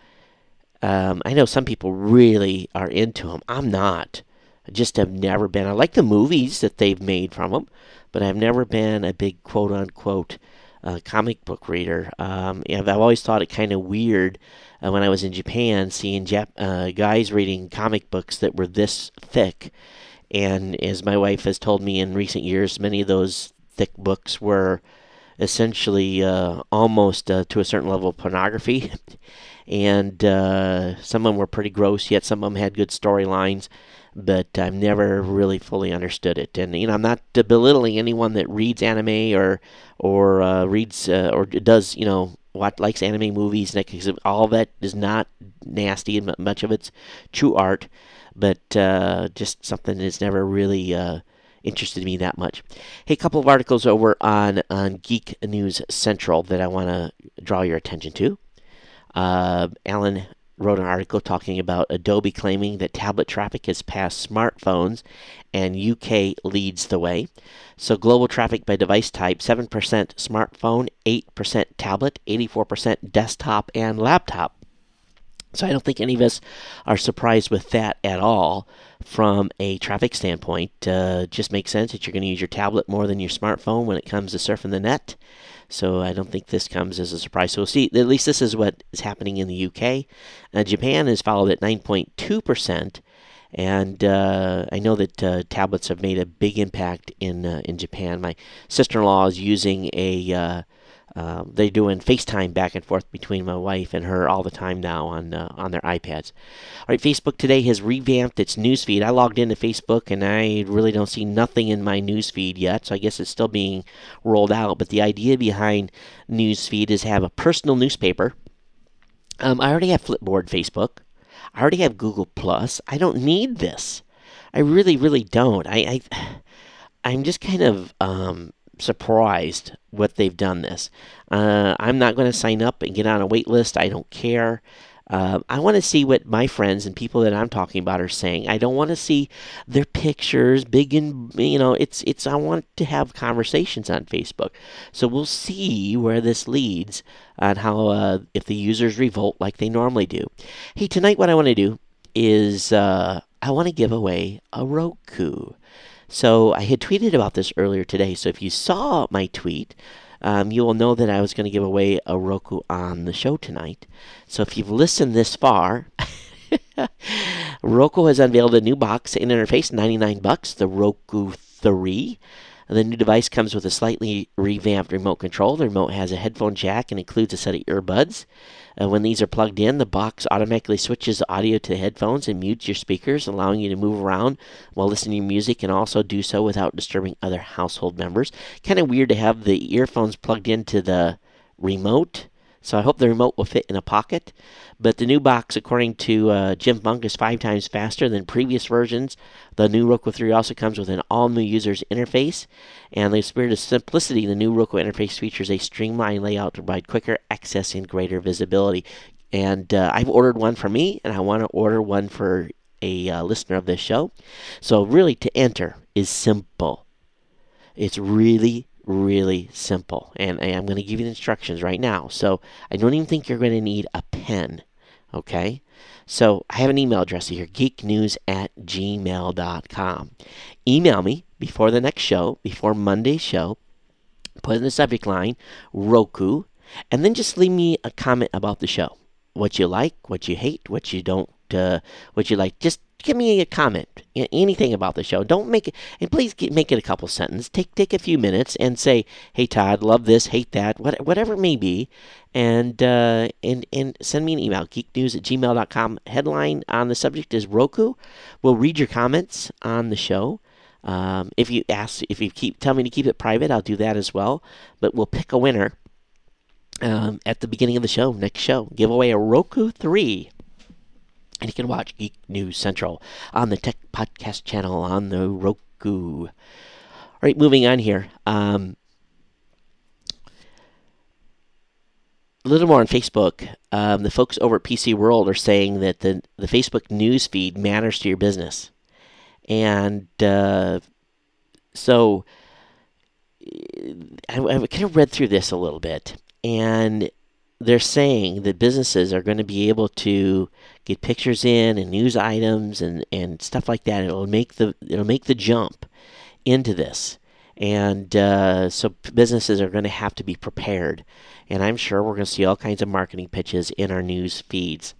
um, I know some people really are into them. I'm not. I just have never been. I like the movies that they've made from them, but I've never been a big quote-unquote uh, comic book reader. Um, I've always thought it kind of weird uh, when I was in Japan seeing Jap- uh, guys reading comic books that were this thick. And as my wife has told me in recent years, many of those thick books were essentially uh, almost uh, to a certain level of pornography. and uh, some of them were pretty gross, yet some of them had good storylines. But I've never really fully understood it. And, you know, I'm not belittling anyone that reads anime or or uh, reads uh, or does, you know, what likes anime movies. Because all that is not nasty, and much of it's true art. But uh, just something that's never really uh, interested me that much. Hey, a couple of articles over on, on Geek News Central that I want to draw your attention to. Uh, Alan wrote an article talking about Adobe claiming that tablet traffic has passed smartphones and U K leads the way. So global traffic by device type, seven percent smartphone, eight percent tablet, eighty-four percent desktop and laptop. So I don't think any of us are surprised with that at all from a traffic standpoint. Uh, just makes sense that you're going to use your tablet more than your smartphone when it comes to surfing the net. So I don't think this comes as a surprise. So we'll see. At least this is what is happening in the U K. Uh, Japan has followed at nine point two percent. And uh, I know that uh, tablets have made a big impact in uh, in Japan. My sister-in-law is using a... Uh, Uh, they're doing FaceTime back and forth between my wife and her all the time now on uh, on their iPads. All right, Facebook today has revamped its newsfeed. I logged into Facebook and I really don't see nothing in my newsfeed yet, so I guess it's still being rolled out. But the idea behind newsfeed is have a personal newspaper. Um, I already have Flipboard Facebook. I already have Google Plus. I don't need this. I really, really don't. I, I I'm just kind of um, surprised what they've done this. Uh, I'm not going to sign up and get on a wait list. I don't care. Uh, I want to see what my friends and people that I'm talking about are saying. I don't want to see their pictures big and, you know, it's, it's, I want to have conversations on Facebook. So we'll see where this leads on how, uh, if the users revolt like they normally do. Hey, tonight what I want to do is, uh, I want to give away a Roku. So I had tweeted about this earlier today. So if you saw my tweet, um, you will know that I was going to give away a Roku on the show tonight. So if you've listened this far, Roku has unveiled a new box and interface, ninety-nine bucks, the Roku three. The new device comes with a slightly revamped remote control. The remote has a headphone jack and includes a set of earbuds. Uh, when these are plugged in, the box automatically switches the audio to the headphones and mutes your speakers, allowing you to move around while listening to music and also do so without disturbing other household members. Kind of weird to have the earphones plugged into the remote. So I hope the remote will fit in a pocket. But the new box, according to uh, Jim Funk, is five times faster than previous versions. The new Roku three also comes with an all-new user's interface. And in the spirit of simplicity, the new Roku interface features a streamlined layout to provide quicker access and greater visibility. And uh, I've ordered one for me, and I want to order one for a uh, listener of this show. So really, to enter is simple. It's really really simple, and I'm going to give you the instructions right now. So I don't even think you're going to need a pen, okay? So I have an email address here, geeknews at gmail dot com. Email me before the next show, before Monday's show, put in the subject line, Roku, and then just leave me a comment about the show. What you like, what you hate, what you don't uh, what you like. Just give me a comment, anything about the show. Don't make it, and please get, make it a couple sentences. Take take a few minutes and say, "Hey Todd, love this, hate that," what, whatever it may be, and uh, and and send me an email, geeknews at gmail dot com. Headline on the subject is Roku. We'll read your comments on the show. Um, if you ask, if you keep tell me to keep it private, I'll do that as well. But we'll pick a winner um, at the beginning of the show. Next show, give away a Roku three. And you can watch Geek News Central on the Tech Podcast channel on the Roku. All right, moving on here. Um, a little more on Facebook. Um, the folks over at P C World are saying that the, the Facebook news feed matters to your business. And uh, so I, I kind of read through this a little bit. And they're saying that businesses are going to be able to get pictures in and news items and, and stuff like that. It'll make the it'll make the jump into this, and uh, so businesses are going to have to be prepared. And I'm sure we're going to see all kinds of marketing pitches in our news feeds.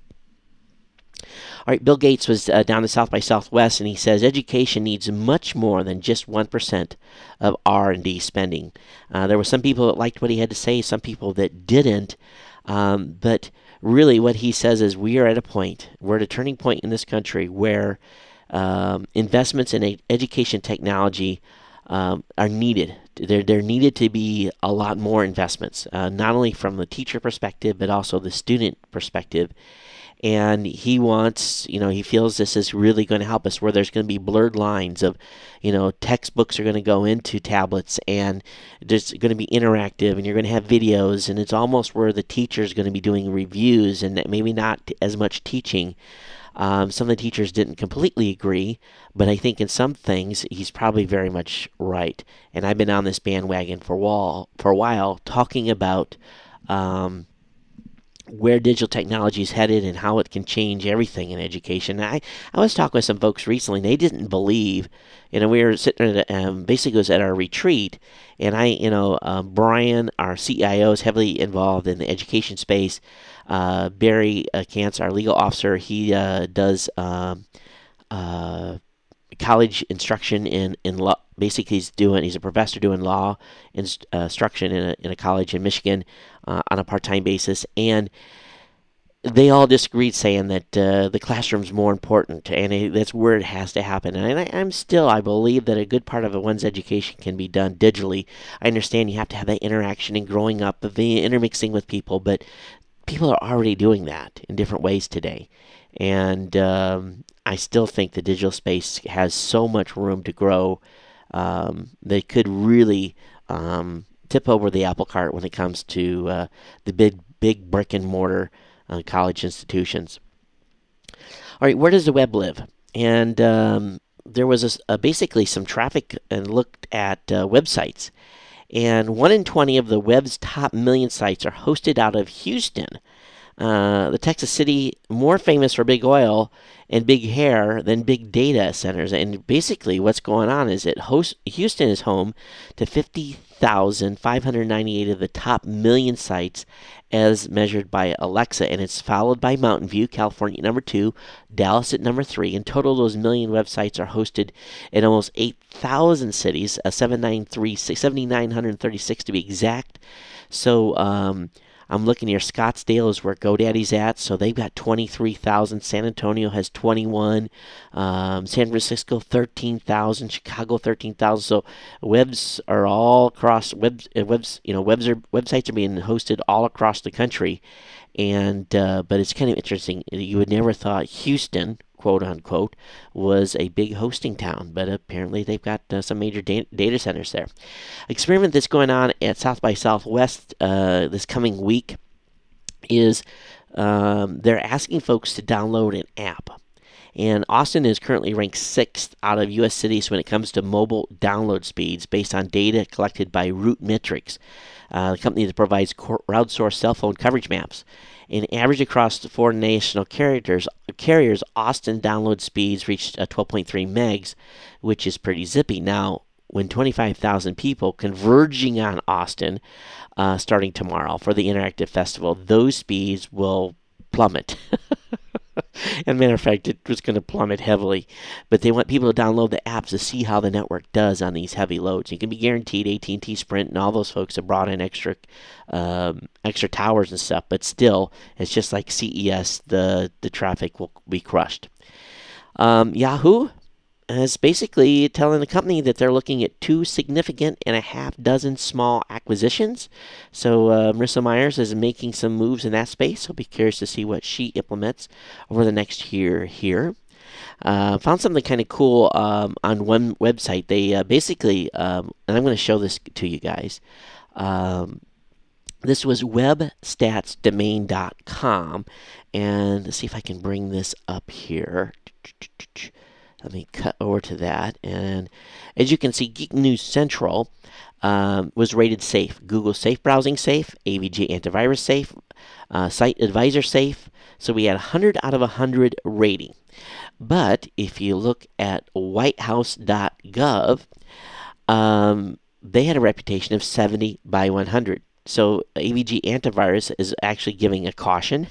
All right, Bill Gates was uh, down to South by Southwest, and he says education needs much more than just one percent of R and D spending. Uh, there were some people that liked what he had to say, some people that didn't. Um, but really what he says is we are at a point, we're at a turning point in this country where um, investments in education technology um, are needed. There, there needed to be a lot more investments, uh, not only from the teacher perspective, but also the student perspective. And he wants, you know, he feels this is really going to help us, where there's going to be blurred lines of, you know, textbooks are going to go into tablets, and there's going to be interactive, and you're going to have videos, and it's almost where the teacher is going to be doing reviews and maybe not as much teaching. Um, some of the teachers didn't completely agree, but I think in some things he's probably very much right. And I've been on this bandwagon for a while, for a while talking about um, where digital technology is headed and how it can change everything in education. I, I was talking with some folks recently, and they didn't believe, you know, we were sitting at, um, basically it was at our retreat, and I, you know, uh, Brian, our C I O, is heavily involved in the education space. Uh, Barry uh, Kantz, our legal officer, he uh, does um, uh, college instruction in, in law. Basically, he's doing, he's a professor doing law inst- uh, instruction in a, in a college in Michigan uh, on a part-time basis. And they all disagreed, saying that uh, the classroom's more important, and it, that's where it has to happen. And I, I'm still, I believe that a good part of one's education can be done digitally. I understand you have to have that interaction and growing up, the intermixing with people, but people are already doing that in different ways today. And um, I still think the digital space has so much room to grow. Um, they could really um, tip over the apple cart when it comes to uh, the big, big brick and mortar uh, college institutions. All right, where does the web live? And um, there was a, a basically some traffic and looked at uh, websites. And one in twenty of the web's top million sites are hosted out of Houston. Uh, the Texas city, more famous for big oil and big hair than big data centers. And basically what's going on is that host, Houston is home to fifty thousand five hundred ninety-eight of the top million sites as measured by Alexa. And it's followed by Mountain View, California at number two, Dallas at number three. In total, those million websites are hosted in almost eight thousand cities, uh, seven thousand nine hundred thirty-six to be exact. So, um... I'm looking here. Scottsdale is where GoDaddy's at, so they've got twenty-three thousand. San Antonio has twenty-one. Um, San Francisco, thirteen thousand. Chicago, thirteen thousand. So webs are all across. Webs, webs, you know, webs are websites are being hosted all across the country, and uh, but it's kind of interesting. You would never thought Houston, quote unquote, was a big hosting town, but apparently they've got uh, some major da- data centers there. Experiment that's going on at South by Southwest uh, this coming week is um, they're asking folks to download an app. And Austin is currently ranked sixth out of U S cities when it comes to mobile download speeds based on data collected by RootMetrics, uh, the company that provides crowdsourced cell phone coverage maps. In average across the four national carriers, carriers, Austin download speeds reached uh, twelve point three megs, which is pretty zippy. Now, when twenty-five thousand people converging on Austin uh, starting tomorrow for the Interactive Festival, those speeds will plummet. As a matter of fact, it was going to plummet heavily. But they want people to download the apps to see how the network does on these heavy loads. You can be guaranteed A T and T, Sprint, and all those folks have brought in extra um, extra towers and stuff. But still, it's just like C E S, the, the traffic will be crushed. Um, Yahoo is basically telling the company that they're looking at two significant and a half dozen small acquisitions. So uh, Marissa Myers is making some moves in that space. I'll be curious to see what she implements over the next year here. Uh, found something kind of cool um, on one website. They uh, basically, um, and I'm going to show this to you guys. Um, this was web stats domain dot com. And let's see if I can bring this up here. Let me cut over to that. And as you can see, Geek News Central um, was rated safe. Google Safe Browsing Safe, A V G Antivirus Safe, uh, Site Advisor Safe. So we had one hundred out of one hundred rating. But if you look at white house dot gov, um, they had a reputation of seventy by one hundred. So A V G Antivirus is actually giving a caution.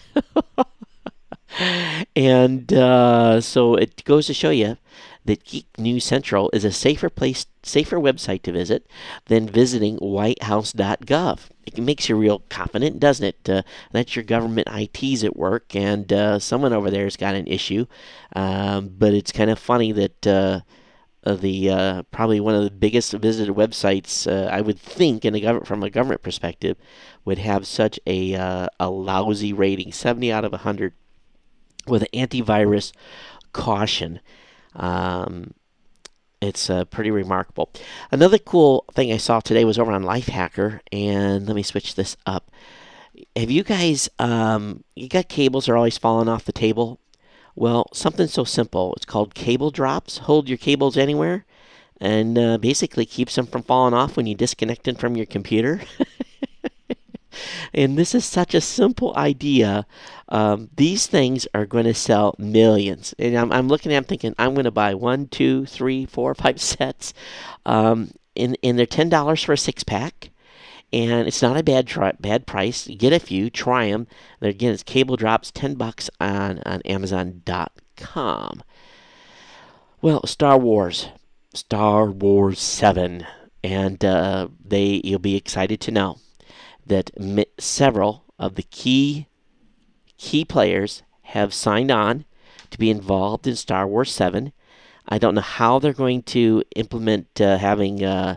And uh, so it goes to show you that Geek News Central is a safer place, safer website to visit than visiting white house dot gov. It makes you real confident, doesn't it? Uh, that's your government I Ts at work, and uh, someone over there has got an issue. Um, but it's kind of funny that uh, the uh, probably one of the biggest visited websites, uh, I would think, in the government from a government perspective, would have such a uh, a lousy rating, seventy out of one hundred. With an antivirus caution. Um, it's uh, pretty remarkable. Another cool thing I saw today was over on Lifehacker, and let me switch this up. Have you guys, um, you got cables that are always falling off the table? Well, something so simple. It's called Cable Drops. Hold your cables anywhere, and uh, basically keeps them from falling off when you disconnect them from your computer. And this is such a simple idea. Um, these things are going to sell millions. And I'm, I'm looking at them thinking, I'm going to buy one, two, three, four, five sets. Um, and, and they're ten dollars for a six-pack. And it's not a bad try, bad price. You get a few, try them. And again, it's Cable Drops, ten bucks on, on Amazon dot com. Well, Star Wars. Star Wars seven. And uh, they you'll be excited to know that several of the key key players have signed on to be involved in Star Wars seven. I don't know how they're going to implement uh, having uh,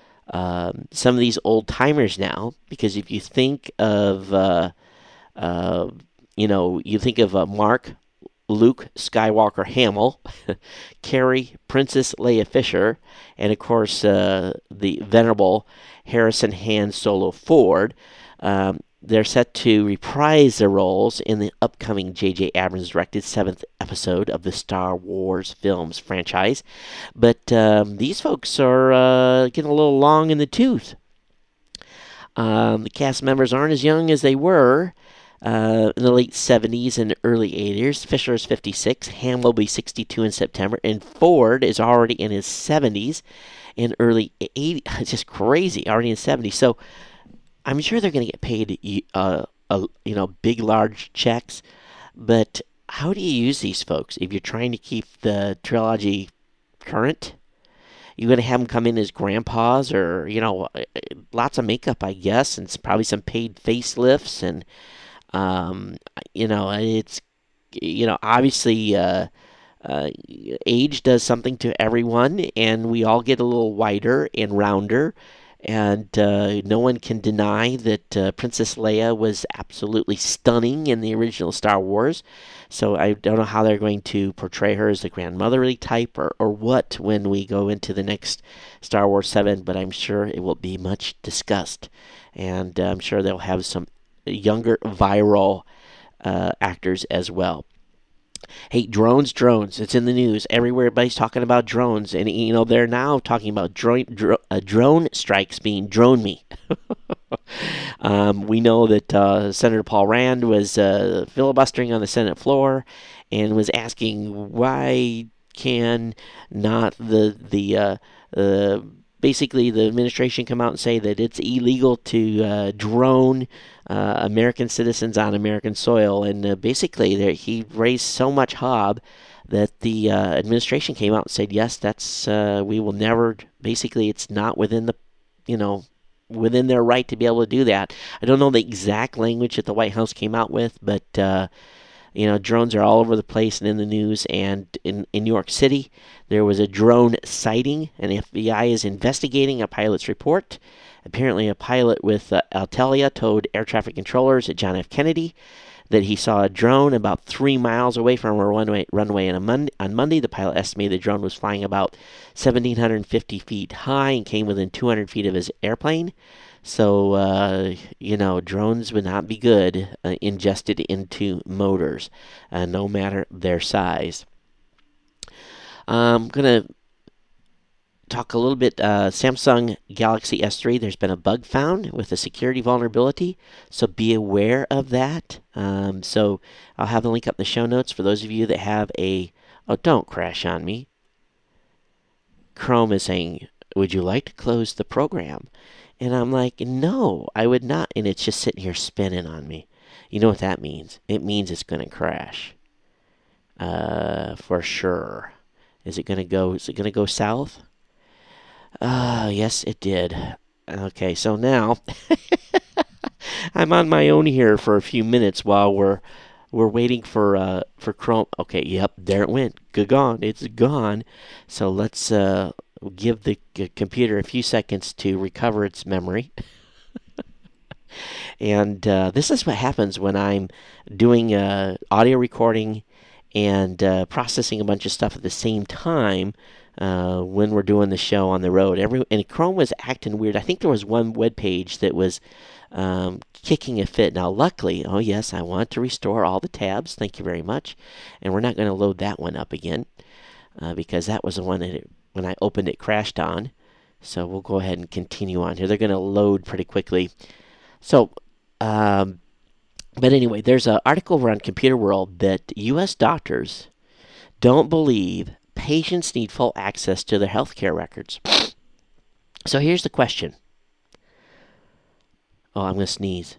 um, some of these old timers now, because if you think of, uh, uh, you know, you think of uh, Mark, Luke Skywalker Hamill, Carrie, Princess Leia Fisher, and of course uh, the venerable Harrison Han Solo Ford. Um, they're set to reprise their roles in the upcoming J J Abrams directed seventh episode of the Star Wars films franchise. But um, these folks are uh, getting a little long in the tooth. Um, the cast members aren't as young as they were Uh, in the late seventies and early eighties. Fisher is fifty-six. Ham will be sixty-two in September. And Ford is already in his seventies and early eighties. It's just crazy. Already in seventies. So I'm sure they're going to get paid, uh, a, you know, big, large checks. But how do you use these folks if you're trying to keep the trilogy current? You're going to have them come in as grandpas, or, you know, lots of makeup, I guess, and probably some paid facelifts, and Um, you know, it's, you know, obviously, uh, uh, age does something to everyone, and we all get a little wider and rounder, and uh, no one can deny that uh, Princess Leia was absolutely stunning in the original Star Wars. So I don't know how they're going to portray her as the grandmotherly type, or, or what, when we go into the next Star Wars seven, but I'm sure it will be much discussed, and uh, I'm sure they'll have some younger viral uh, actors as well. Hey, drones, drones. It's in the news. Everywhere, everybody's talking about drones. And, you know, they're now talking about drone, dro- uh, drone strikes being drone me. um, we know that uh, Senator Paul Rand was uh, filibustering on the Senate floor and was asking why can not the, the uh, uh, basically the administration come out and say that it's illegal to uh, drone uh, American citizens on American soil, and uh, basically there, he raised so much hob that the uh, administration came out and said, yes, that's uh, we will never. Basically, it's not within the, you know, within their right to be able to do that. I don't know the exact language that the White House came out with, but uh, you know, drones are all over the place and in the news. And in, in New York City, there was a drone sighting, and the F B I is investigating a pilot's report. Apparently, a pilot with uh, Altelia told air traffic controllers at John F. Kennedy that he saw a drone about three miles away from a runway, runway on, a Monday, on Monday. The pilot estimated the drone was flying about one thousand seven hundred fifty feet high and came within two hundred feet of his airplane. So, uh, you know, drones would not be good uh, ingested into motors, uh, no matter their size. I'm going to talk a little bit, uh, Samsung Galaxy S three, there's been a bug found with a security vulnerability, so be aware of that. Um, so I'll have the link up in the show notes for those of you that have a, oh, don't crash on me. Chrome is saying, would you like to close the program? And I'm like, no, I would not. And it's just sitting here spinning on me. You know what that means? It means it's going to crash. Uh, for sure. Is it going to go, is it going to go south? Uh, yes, it did. Okay, so now I'm on my own here for a few minutes while we're we're waiting for uh for Chrome. Okay, yep, there it went. Good gone. It's gone. So let's uh give the c- computer a few seconds to recover its memory. And uh, this is what happens when I'm doing uh, audio recording and uh, processing a bunch of stuff at the same time. Uh, when we're doing the show on the road, every and Chrome was acting weird. I think there was one web page that was um, kicking a fit. Now, luckily, oh yes, I want to restore all the tabs. Thank you very much. And we're not going to load that one up again uh, because that was the one that it, when I opened it crashed on. So we'll go ahead and continue on here. They're going to load pretty quickly. So, um, but anyway, there's an article over on Computer World that U S doctors don't believe patients need full access to their healthcare records. So here's the question. Oh, I'm going to sneeze.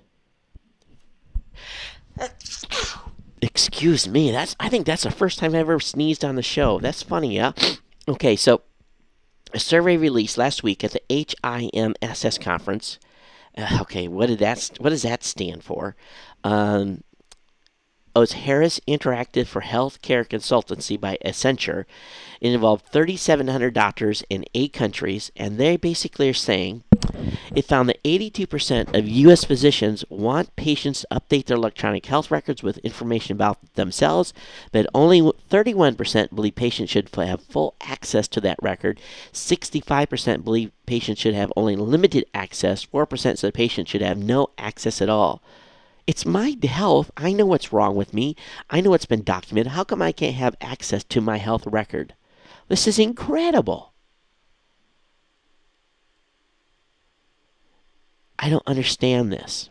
Excuse me. That's I think that's the first time I've ever sneezed on the show. That's funny, yeah? Okay, so a survey released last week at the H I M S S conference. Uh, okay, what did that what does that stand for? Um Oh, it's Harris Interactive for Healthcare Consultancy by Accenture. It involved three thousand seven hundred doctors in eight countries, and they basically are saying it found that eighty-two percent of U S physicians want patients to update their electronic health records with information about themselves, but only thirty-one percent believe patients should have full access to that record. sixty-five percent believe patients should have only limited access. four percent said patients should have no access at all. It's my health. I know what's wrong with me. I know it's been documented. How come I can't have access to my health record? This is incredible. I don't understand this.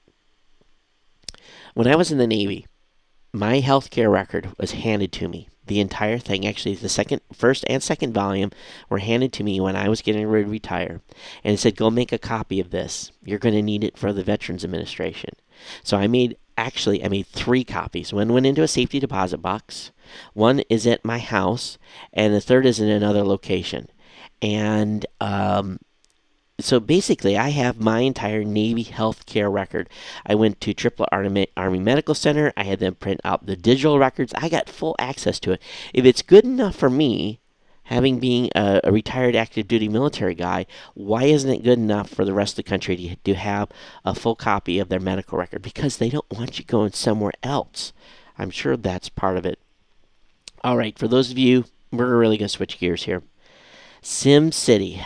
When I was in the Navy, my health care record was handed to me. The entire thing, actually, the second, first and second volume were handed to me when I was getting ready to retire. And it said, go make a copy of this. You're going to need it for the Veterans Administration. So I made, actually, I made three copies. One went into a safety deposit box. One is at my house. And the third is in another location. And um, so basically, I have my entire Navy health care record. I went to Triplet Army, Army Medical Center. I had them print out the digital records. I got full access to it. If it's good enough for me, having been a, a retired active duty military guy, why isn't it good enough for the rest of the country to, to have a full copy of their medical record? Because they don't want you going somewhere else. I'm sure that's part of it. All right, for those of you, we're really going to switch gears here. SimCity.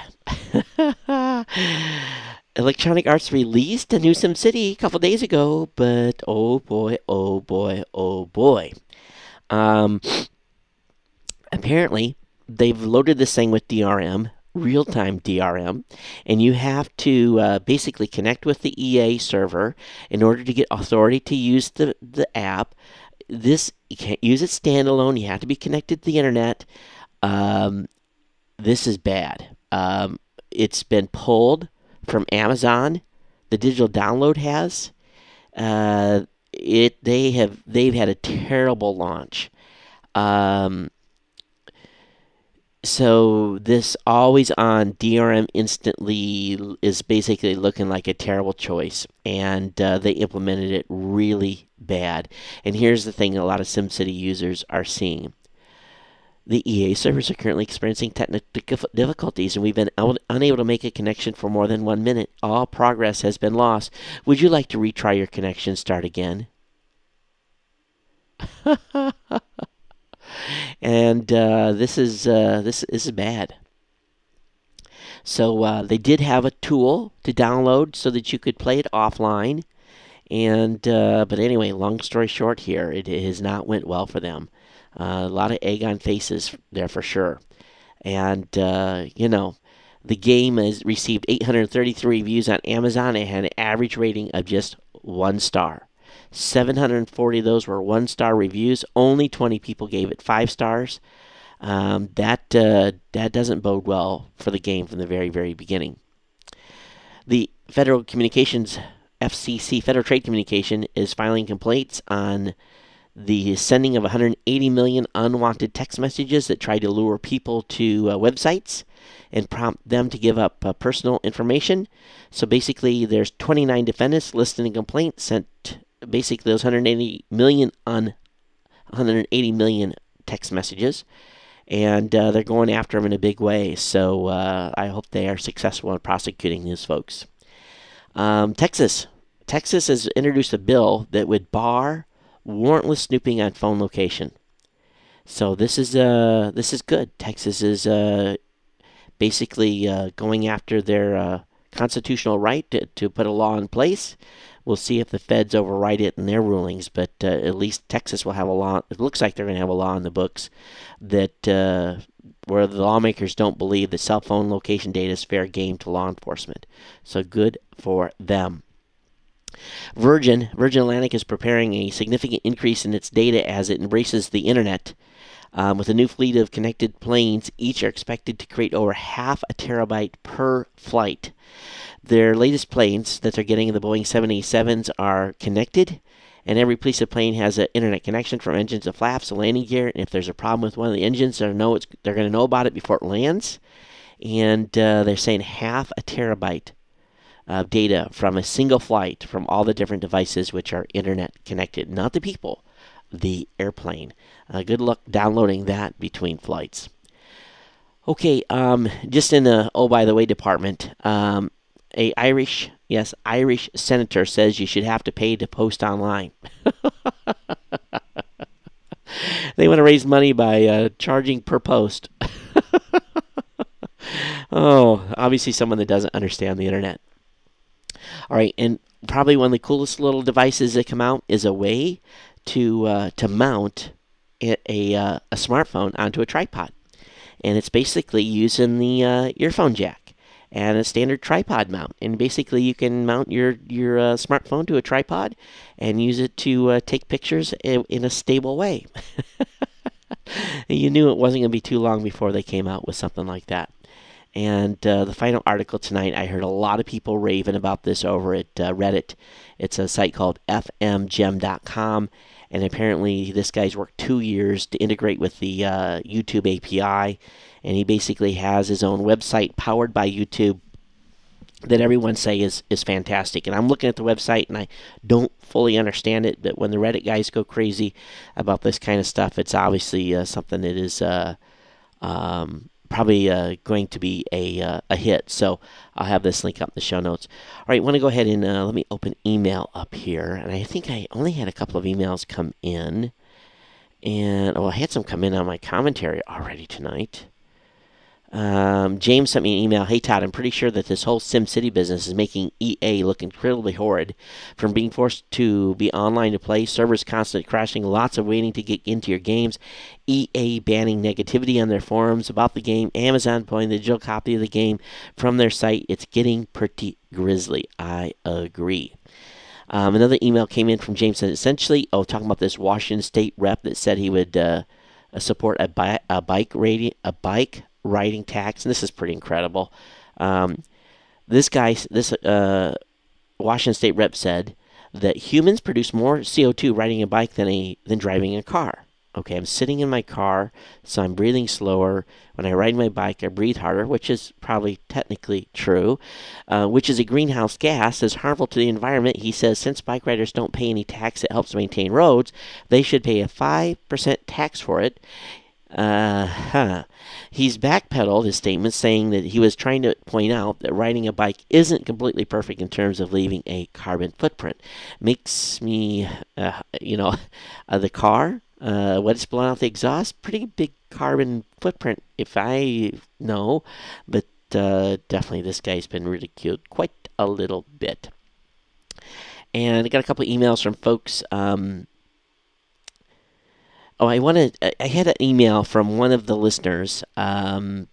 Electronic Arts released a new SimCity a couple days ago, but oh boy, oh boy, oh boy. Um, apparently, they've loaded this thing with D R M, real-time D R M, and you have to uh, basically connect with the E A server in order to get authority to use the, the app. This, you can't use it standalone. You have to be connected to the internet. Um, this is bad. Um, it's been pulled from Amazon. The digital download has. Uh, it they have they've had a terrible launch. Um, so this always on D R M instantly is basically looking like a terrible choice, and uh, they implemented it really bad. And here's the thing: a lot of SimCity users are seeing. The E A servers are currently experiencing technical difficulties, and we've been un- unable to make a connection for more than one minute. All progress has been lost. Would you like to retry your connection, start again? And uh, this is uh, this, this is bad. So uh, they did have a tool to download so that you could play it offline. And uh, but anyway, long story short here, it, it has not went well for them. Uh, a lot of egg on faces there for sure. And, uh, you know, the game has received eight hundred thirty-three reviews on Amazon and had an average rating of just one star. seven hundred forty of those were one-star reviews. Only twenty people gave it five stars. Um, that, uh, that doesn't bode well for the game from the very, very beginning. The Federal Communications, F C C, Federal Trade Communication, is filing complaints on the sending of one hundred eighty million unwanted text messages that try to lure people to uh, websites and prompt them to give up uh, personal information. So basically, there's twenty-nine defendants listed in complaint sent basically those one hundred eighty million un, one hundred eighty million text messages, and uh, they're going after them in a big way. So uh, I hope they are successful in prosecuting these folks. Um, Texas, Texas has introduced a bill that would bar warrantless snooping on phone location. So this is uh this is good. Texas is uh basically uh, going after their uh, constitutional right to, to put a law in place. We'll see if the feds override it in their rulings, but uh, at least Texas will have a law. It looks like they're going to have a law in the books that uh, where the lawmakers don't believe that cell phone location data is fair game to law enforcement. So good for them. Virgin, Virgin Atlantic is preparing a significant increase in its data as it embraces the internet. Um, with a new fleet of connected planes, each are expected to create over half a terabyte per flight. Their latest planes that they're getting, the Boeing seven eighty-sevens, are connected, and every piece of plane has an internet connection from engines to flaps to landing gear. And if there's a problem with one of the engines, they're, know it's, they're going to know about it before it lands. And uh, they're saying half a terabyte of data from a single flight from all the different devices which are internet connected. Not the people, the airplane. Uh, good luck downloading that between flights. Okay, um, just in the, oh, by the way, department, um, a Irish, yes, Irish senator says you should have to pay to post online. They want to raise money by uh, charging per post. Oh, obviously someone that doesn't understand the internet. All right, and probably one of the coolest little devices that come out is a way to uh, to mount a a, uh, a smartphone onto a tripod, and it's basically using the uh, earphone jack and a standard tripod mount. And basically, you can mount your your uh, smartphone to a tripod and use it to uh, take pictures in, in a stable way. You knew it wasn't going to be too long before they came out with something like that. And uh, the final article tonight, I heard a lot of people raving about this over at uh, Reddit. It's a site called F M gem dot com, and apparently this guy's worked two years to integrate with the uh, YouTube A P I, and he basically has his own website powered by YouTube that everyone say is, is fantastic. And I'm looking at the website, and I don't fully understand it, but when the Reddit guys go crazy about this kind of stuff, it's obviously uh, something that is... Uh, um, probably uh, going to be a uh, a hit. So I'll have this link up in the show notes. All right, I want to go ahead and uh, let me open email up here. And I think I only had a couple of emails come in. And, oh, I had some come in on my commentary already tonight. Um, James sent me an email. Hey, Todd, I'm pretty sure that this whole SimCity business is making E A look incredibly horrid. From being forced to be online to play, servers constantly crashing, lots of waiting to get into your games, E A banning negativity on their forums about the game, Amazon pulling the digital copy of the game from their site. It's getting pretty grisly. I agree. Um, another email came in from James, essentially, oh, talking about this Washington State rep that said he would uh, support a, bi- a bike rating, a bike riding tax, and this is pretty incredible. Um, this guy, this uh, Washington State rep said that humans produce more C O two riding a bike than a than driving a car. Okay, I'm sitting in my car, so I'm breathing slower. When I ride my bike, I breathe harder, which is probably technically true, uh, which is a greenhouse gas that's harmful to the environment. He says since bike riders don't pay any tax that helps maintain roads, they should pay a five percent tax for it. Uh, huh. He's backpedaled his statement, saying that he was trying to point out that riding a bike isn't completely perfect in terms of leaving a carbon footprint. Makes me, uh, you know, uh, the car... Uh, what's blowing out the exhaust? Pretty big carbon footprint, if I know. But uh, definitely this guy's been ridiculed quite a little bit. And I got a couple of emails from folks. Um, oh, I wanted. I had an email from one of the listeners. Um,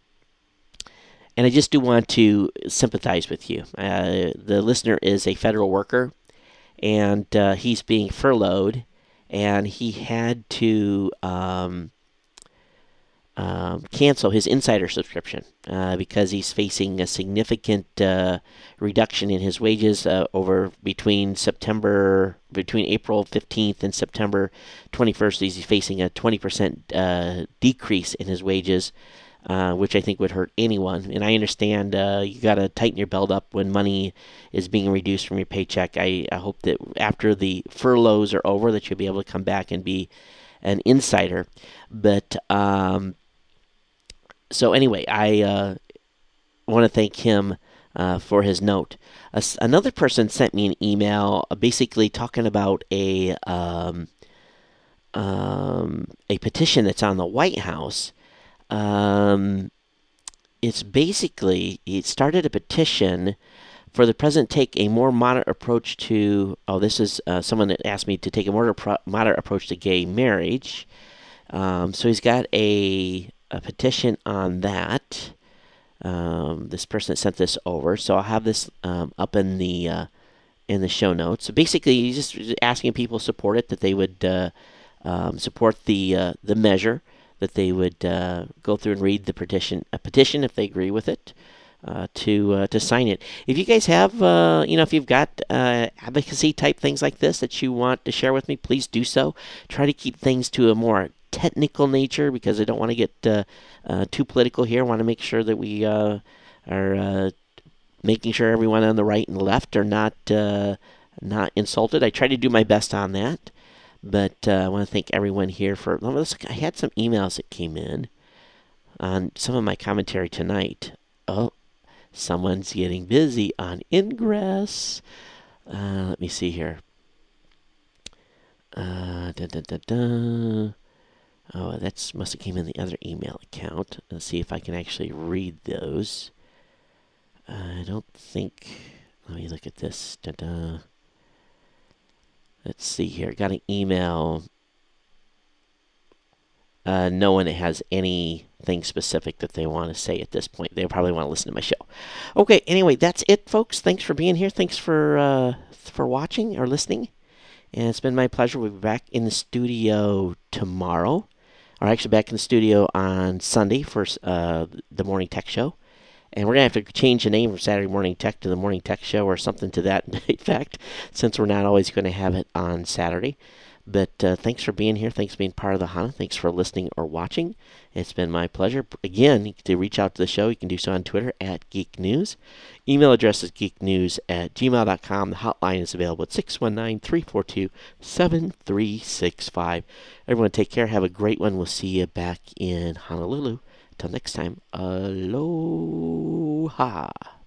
and I just do want to sympathize with you. Uh, the listener is a federal worker, and uh, he's being furloughed. And he had to um, um, cancel his insider subscription uh, because he's facing a significant uh, reduction in his wages uh, over between September, between April fifteenth and September twenty-first. He's facing a twenty percent uh, decrease in his wages, uh, which I think would hurt anyone. And I understand uh, you got to tighten your belt up when money is being reduced from your paycheck. I, I hope that after the furloughs are over that you'll be able to come back and be an insider. But um, so anyway, I uh, want to thank him uh, for his note. Uh, another person sent me an email uh, basically talking about a um, um, a petition that's on the White House. Um, it's basically, it started a petition for the president to take a more moderate approach to, oh, this is uh, someone that asked me to take a more pro- moderate approach to gay marriage. Um, so he's got a, a petition on that. Um, this person that sent this over. So I'll have this um, up in the uh, in the show notes. So basically, he's just asking people to support it, that they would uh, um, support the uh, the measure, that they would uh, go through and read the petition, a petition if they agree with it, uh, to uh, to sign it. If you guys have, uh, you know, if you've got uh, advocacy type things like this that you want to share with me, please do so. Try to keep things to a more technical nature because I don't want to get uh, uh, too political here. I want to make sure that we uh, are uh, making sure everyone on the right and left are not uh, not insulted. I try to do my best on that. But uh, I want to thank everyone here for... I had some emails that came in on some of my commentary tonight. Oh, someone's getting busy on Ingress. Uh, let me see here. Uh, da, da, da, da. Oh, that must have came in the other email account. Let's see if I can actually read those. I don't think... Let me look at this. Da, da. Let's see here. Got an email. Uh, no one has anything specific that they want to say at this point. They probably want to listen to my show. Okay. Anyway, that's it, folks. Thanks for being here. Thanks for uh, for watching or listening. And it's been my pleasure. We'll be back in the studio tomorrow, or actually back in the studio on Sunday for uh, the Morning Tech Show. And we're going to have to change the name from Saturday Morning Tech to the Morning Tech Show or something to that effect, since we're not always going to have it on Saturday. But uh, thanks for being here. Thanks for being part of the HANA. Thanks for listening or watching. It's been my pleasure. Again, to reach out to the show, you can do so on Twitter at Geek News. Email address is geeknews at gmail dot com. The hotline is available at six one nine, three four two, seven three six five. Everyone take care. Have a great one. We'll see you back in Honolulu. Until next time, aloha.